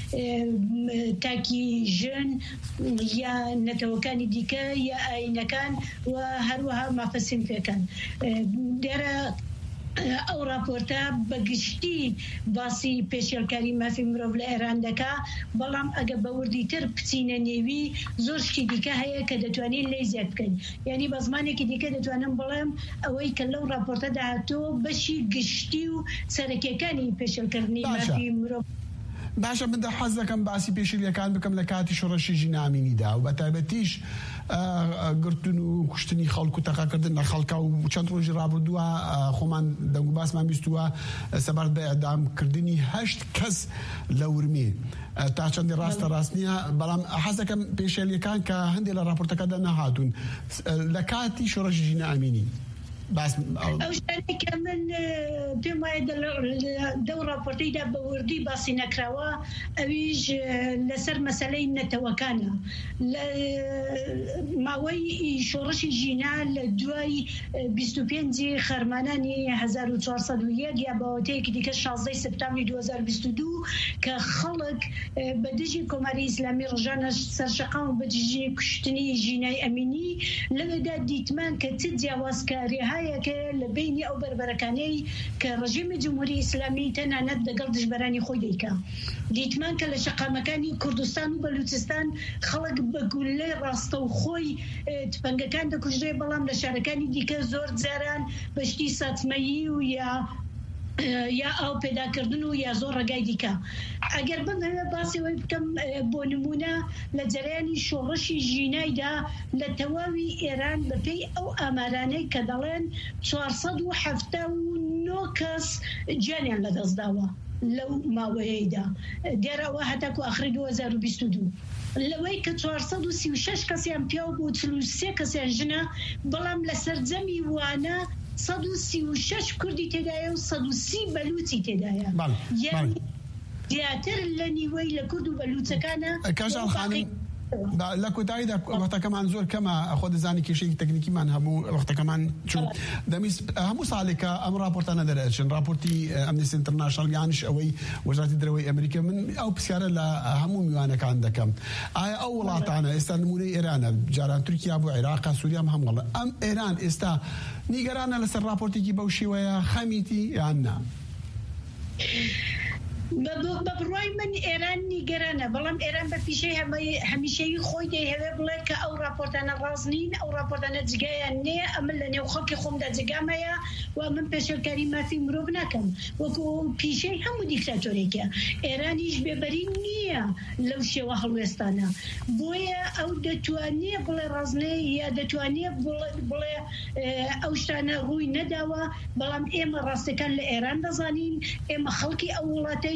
تاکی ژن یا نەتەوەکانی دیکە یا ئاینەکان و هەروەها مافەسینفەکان دیارە ئەو راپۆرتە بەگشتی باسی پێشێلکاری مافی مرۆڤ لە ئێران دەکا بەڵام ئەگە بە وردیتر بچینە نێوی زۆر شتی دیکە هەیە کە دەتوانین لێ زیاد بکەین یعنی بە زمانێکی دیکە دەتوانم بڵێم ئەوەی کە لەو راپۆرتە داهاتۆ بەشی گشتی و سەرەکیەکانی پێشێلکردنی مافی مرۆڤ باشە من حەز دەکەم باسی پێشیلیەکان بکەم لە کاتی شۆڕەشی ژینامینیدا و بە تایبەتیش گرتن و کوشتنی خەڵک و تەقاکردن لە خەڵکا و چەند ڕۆژی ڕابردووە خۆمان دەنگ و باسمان بیستووە سەبارەت بە ئەدامکردنی هەشت کەس لە ورمێ تا چەندی ڕاستە ڕاست نییە بەڵام حەز دەکەم پێشێلیەکان کە هەندێک لە راپۆرتەکەدا نەهاتوون لە کاتی شۆڕەشی ژینامینی ئەو شتێکە من پێم وایە دەو راپۆرتەیدا بە وردی باسی نەکراوە ئەویش لەسەر مەسەلەی نەتەوەکانە لە ماوەی شۆڕشی ژینا لە دوای بیست و پێنجی خەرمانانی هەزار و چوارسەد و یەک یا باوەتەیەکی دیکە شازدەی سەپتامبری دوو هەزار و بیست و دوو کە خەڵک بە دژی کۆماری ئیسلامی ڕژانە سەرشەقام و بە دژی کوشتنی ژینای ئەمینی لەوێدا دیتمان کە چ جیاوازکاری یەکە لە بینی ئەو بربەرەکانەی کە ڕژیمی جمهوری ئیسلامی تەنانەت دەگەڵ دژبەرانی خۆی دەیکا دیتمان کە لە شەقامەکانی کوردستان و بەلوچستان خەڵک بە گولەی ڕاستە و خۆی تفەنگەکان دەکوژرێ بەڵام لە شارەکانی دیکە زۆر جاران بەشتی ساتمەیی و یا یا ئەو پێداکردن و یا زۆر ڕێگای دیکە ئەگەر بمەوێ باسی وی بکەم بۆ نمونە لە جەرەیانی شۆڕشی ژینایدا لە تەواوی ئێران بەپێی ئەو ئامارانەی کە دەڵێن چوارسەد و حەڤتە و نۆ کەس گیانیان لەدەستداوە لەو ماوەیەیدا دیارەوە هەتاکو ئاخری دوو هەزار و بیست و دوو لەوەی کە چوارسەد و سی و شەش کەسیان پیاو بوو چل و سێ کەسیان ژنە بەڵام لە سەرجەمی وانە سەد و سی و شەش کوردی تێدایە و سەد و سی بەلوچی تێدایە یعنی زیاتر لە نیوەی لە کورد و بەلوچەکانە کەژاڵ خانم لە کۆتاییدا وەختەکەمان زۆر کەمە خۆ دەزانی کێشەیەکی تەکنیکیمان هەبوو وەختەکەمان چوو دەمیست هەموو ساڵێکە ئەم راپۆرتانە دەرەچن راپۆرتی ئەمنستی ئینتەرناشنال یانش ئەوەی وەزارەتی دەرەوەی ئەمریکا من ئەو پرسیارە لە هەموو میوانەکان دەکەم ئایا ئەو وڵاتانە ئێستا نمونەی ئێرانە جاران تورکیا بۆ عێراق سووریا هەم وڵات ئەم ئێران ئێستا نیگەرانە لەسەر راپۆرتێکی بەو شێوەیە خەمیتی یان نا بە بڕوای من ئێران نیگەرانە بەڵام ئێران بە پیشەی هەمیشەیی خۆی دەیهەوێ بڵێ کە ئەو راپۆرتانە ڕاست نین ئەو راپۆرتانە جگایان نییە ئەمە لە نێو خەڵکی خۆمدا جگامەیە و من پێشێلکاری مافی مرۆڤ ناکەم وەکو پیشەی هەموو دیکتاتۆرێکە ئێرانیش بێبەری نییە لەو شێوە هەڵوێستانە بۆیە ئەو دەتوانێ بڵێ ڕازنێ یا دەتوانێ بڵێ ئەو شتانە ڕووی نەداوە بەڵام ئێمە ڕاستەکان لە ئێران دەزانین ئێمە خەڵکی ئەو وڵاتەی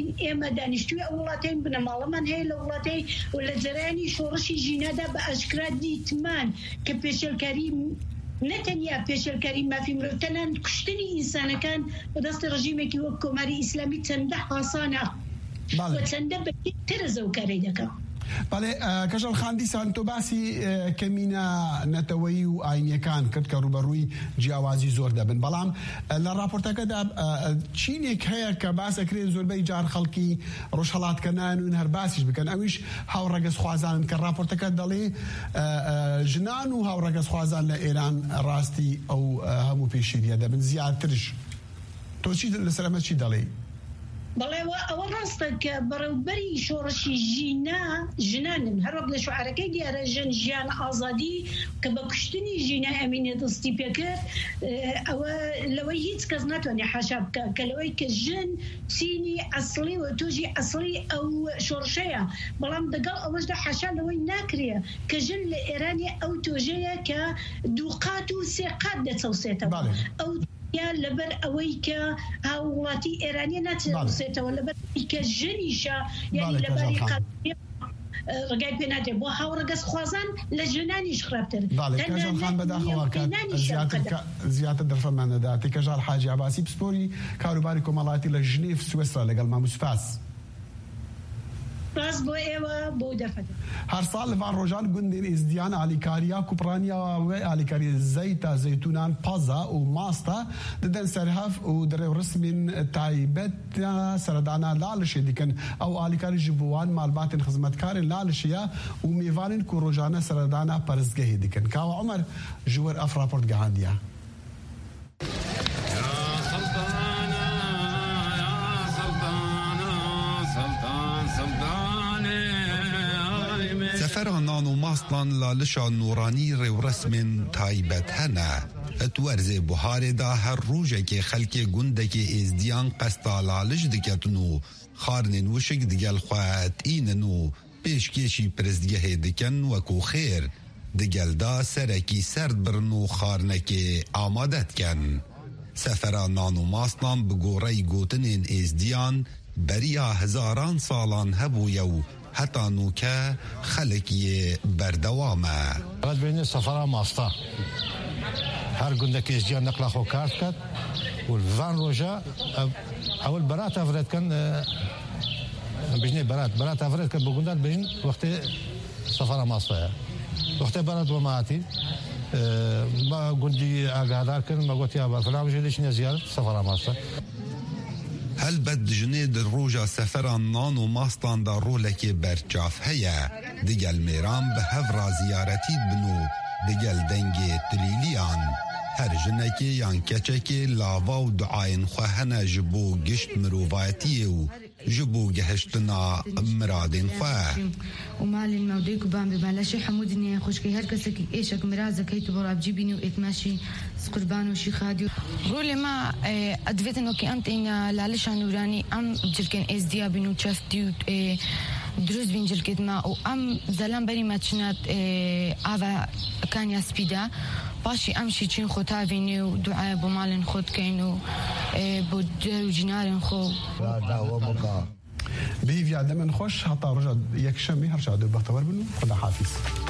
دەڵین ئێمە دانیشتوی ئەو وڵاتین بنەماڵەمان هەیە لە وڵاتی و لە جەرانی شۆڕشی ژینەدا بە ئەشکرا دیتمان کە پێشێلکاری نەتەنیا پێشێلکاری مافی مرۆڤ تەنان کوشتنی ئینسانەکان بەدەستی ڕژیمێکی وەک کۆماری ئیسلامی چەندە حاسانە و چەندە بەترە زەوکاری دەکەم. بەڵێ کەژەڵ خان دیسان تۆ باسی کەمینە نەتەوەیی و ئاینیەکان کرد کە ڕوبەڕووی جیاوازی زۆر دەبن، بەڵام لە راپۆرتەکەدا چینێک هەیە کە باسەکرێت زۆربەی جار خەڵکی ڕۆژهەڵاتکردنان و هەر باسیش بکەن، ئەویش هاوڕەگەز خوازانن کە راپۆرتەکە دەڵێ ژنان و هاوڕەگەز خوازان لە ئێران ڕاستی ئەو هەموو پێشیریە دەبن زیاترش. تۆ چی لەسەر ئەمە چی دەڵێ؟ بەڵێ ئەوە ڕاستە کە بەڕێوبەری شۆڕشی ژینە ژنانن هەروەک لە شوعارەکەی دیارە ژن ژیان ئازادی کە بە کوشتنی ژینە ئەمینێ دەستی پێکرد، ئەوە لەوەی هیچ کەس ناتوانێت حاشا بکە کە لەوەی کە ژن چینی ئەسڵی و توژی ئەسڵی ئەو شۆڕشەیە، بەڵام دەگەڵ ئەوەشدا حاشا لەوەی ناکرێ کە ژن لە ئێرانی ئەو تۆژەیە کە دووقات و سێقات دەچەوسێتەوە ئەو یا لەبەر ئەوەی کە هاوڵاتی ئێرانی ناچێتەوە لەبەر کە ژنیشە یعنی لەباری ڕگای پێ نادرێت بۆ هاوڕەگەز خوازان لە ژنانیش خراپتر. کەژان خان بەداخەوە زیاتر دەفەرمانەداتی کەژار حاجی عباسی پسپۆری کاروباری کۆمەڵاتی لە ژنێف سوێسرا لەگەڵ مامۆ سوپاس. باز بۆ ئێوە بۆ دەفەت هەر ساڵ لەوان ڕۆژان گوندێن ئێزدیان ئالیکاریا کوپڕانیاوە ئالیکاری زەیتا زەیتونان پەزا و ماستە دەدەن سەرهەف و دەرێ ڕسمین تایبەت سەردانا لاڵشێ دیکەن ئەو ئالیکاری ji بوان مالباتên خزمەتکارên لاڵشیە و mêvanên ku rojane سەردانا پەرزگەهê dikin. Kawa Umar ji wer ev raport gihandiye. سفرانان و ماستان لالشا نورانی ریو رسمین تایبت هنه اتورزه بحاره دا هر روژه که خلک گنده که ازدیان قسطا لالش دکتنو خارنین وشک دگل خواهد ایننو پیشکیشی پرزگه دکن وکو خیر دگل دا سرکی سرد برنو خارنکی آمادت کن. سفرانان و ماستان بگوره گوتنین ازدیان بریا هزاران سالان هبویو حتی نوکه خلقی بردوامه. رد بین سفره ماستا هر گنده که ازدیان نقل خو کارت کد و الوان روژا اول برات افراد کن بجنه برات برات افراد کن بگندت بین وقت سفره ماستا وقت برات و ماتی با گندی آگاهدار کن ما گوتی آبا فلان جدیشن زیارت سفره ماستا. هل بد جنید روژا سفران نان و ماستان دا رولک برچاف هیا دیگل میران به هفرا زیارتی بنو دیگل دنگی تلیلیان هر جنکی یان کچکی لاوا و دعاین خواهنه جبو گشت مروفایتی و جبو گهشتنا مرادین خواه ومال الموديك وبام ببلاش حمودني خوشكي هر كسك ايشك مرازك هي تبرا بجيبيني واتماشي قربان وشي خادي رولي ما ادفيت انه كي امت ان لالش نوراني ام جلكن اس دي بينو تشفتي دروز بينجل كدما وام زلام بري ماتشنات افا كان يا سبيدا باشي امشي چين خوتا فيني ودعاء بمال خود كينو بود جنار خو بيف يا دمن خوش حتى رجع يكشمي هرشا دو بختور بنو خدا حافظ.